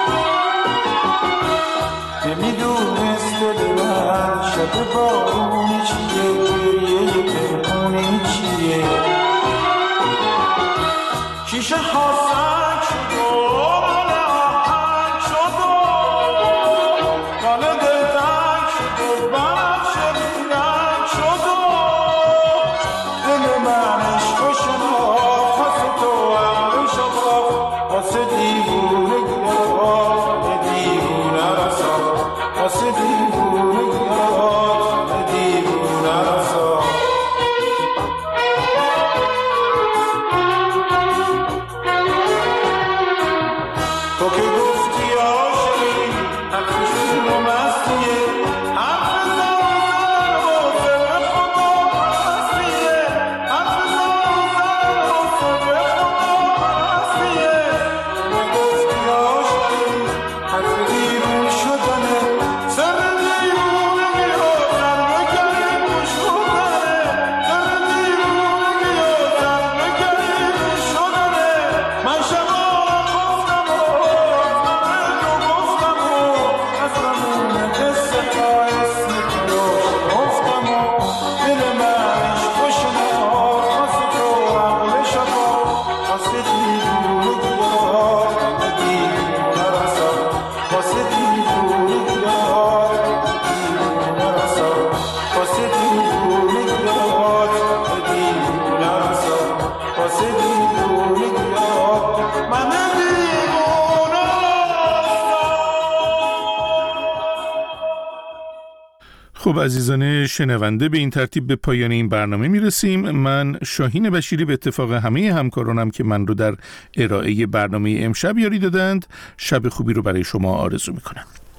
[SPEAKER 20] نمیدونست دل من شب بارونی چیه، گریه پنهونی چیه، شیشه ها سنگ شد و من آهنگ شد و من دلتنگ شد و بنفش بیرنگ شد و دل من عشق و شناخت واسه تو هم شفاف، واسه دیوونه گرفت به دیوونه رسا، واسه دیوونه گرفت به دیوونه رسا. تو که گفتی عاشقی حرفشون رو مستیه، حرف زن و واسه دیوونه گیرات دیوونه رسا واسه دیوونه گیرات من دیوونه
[SPEAKER 1] خب عزیزان شنونده، به این ترتیب به پایان این برنامه میرسیم. من شاهین بشیری به اتفاق همه همکارانم که من رو در ارائه برنامه امشب یاری دادند، شب خوبی رو برای شما آرزو میکنم.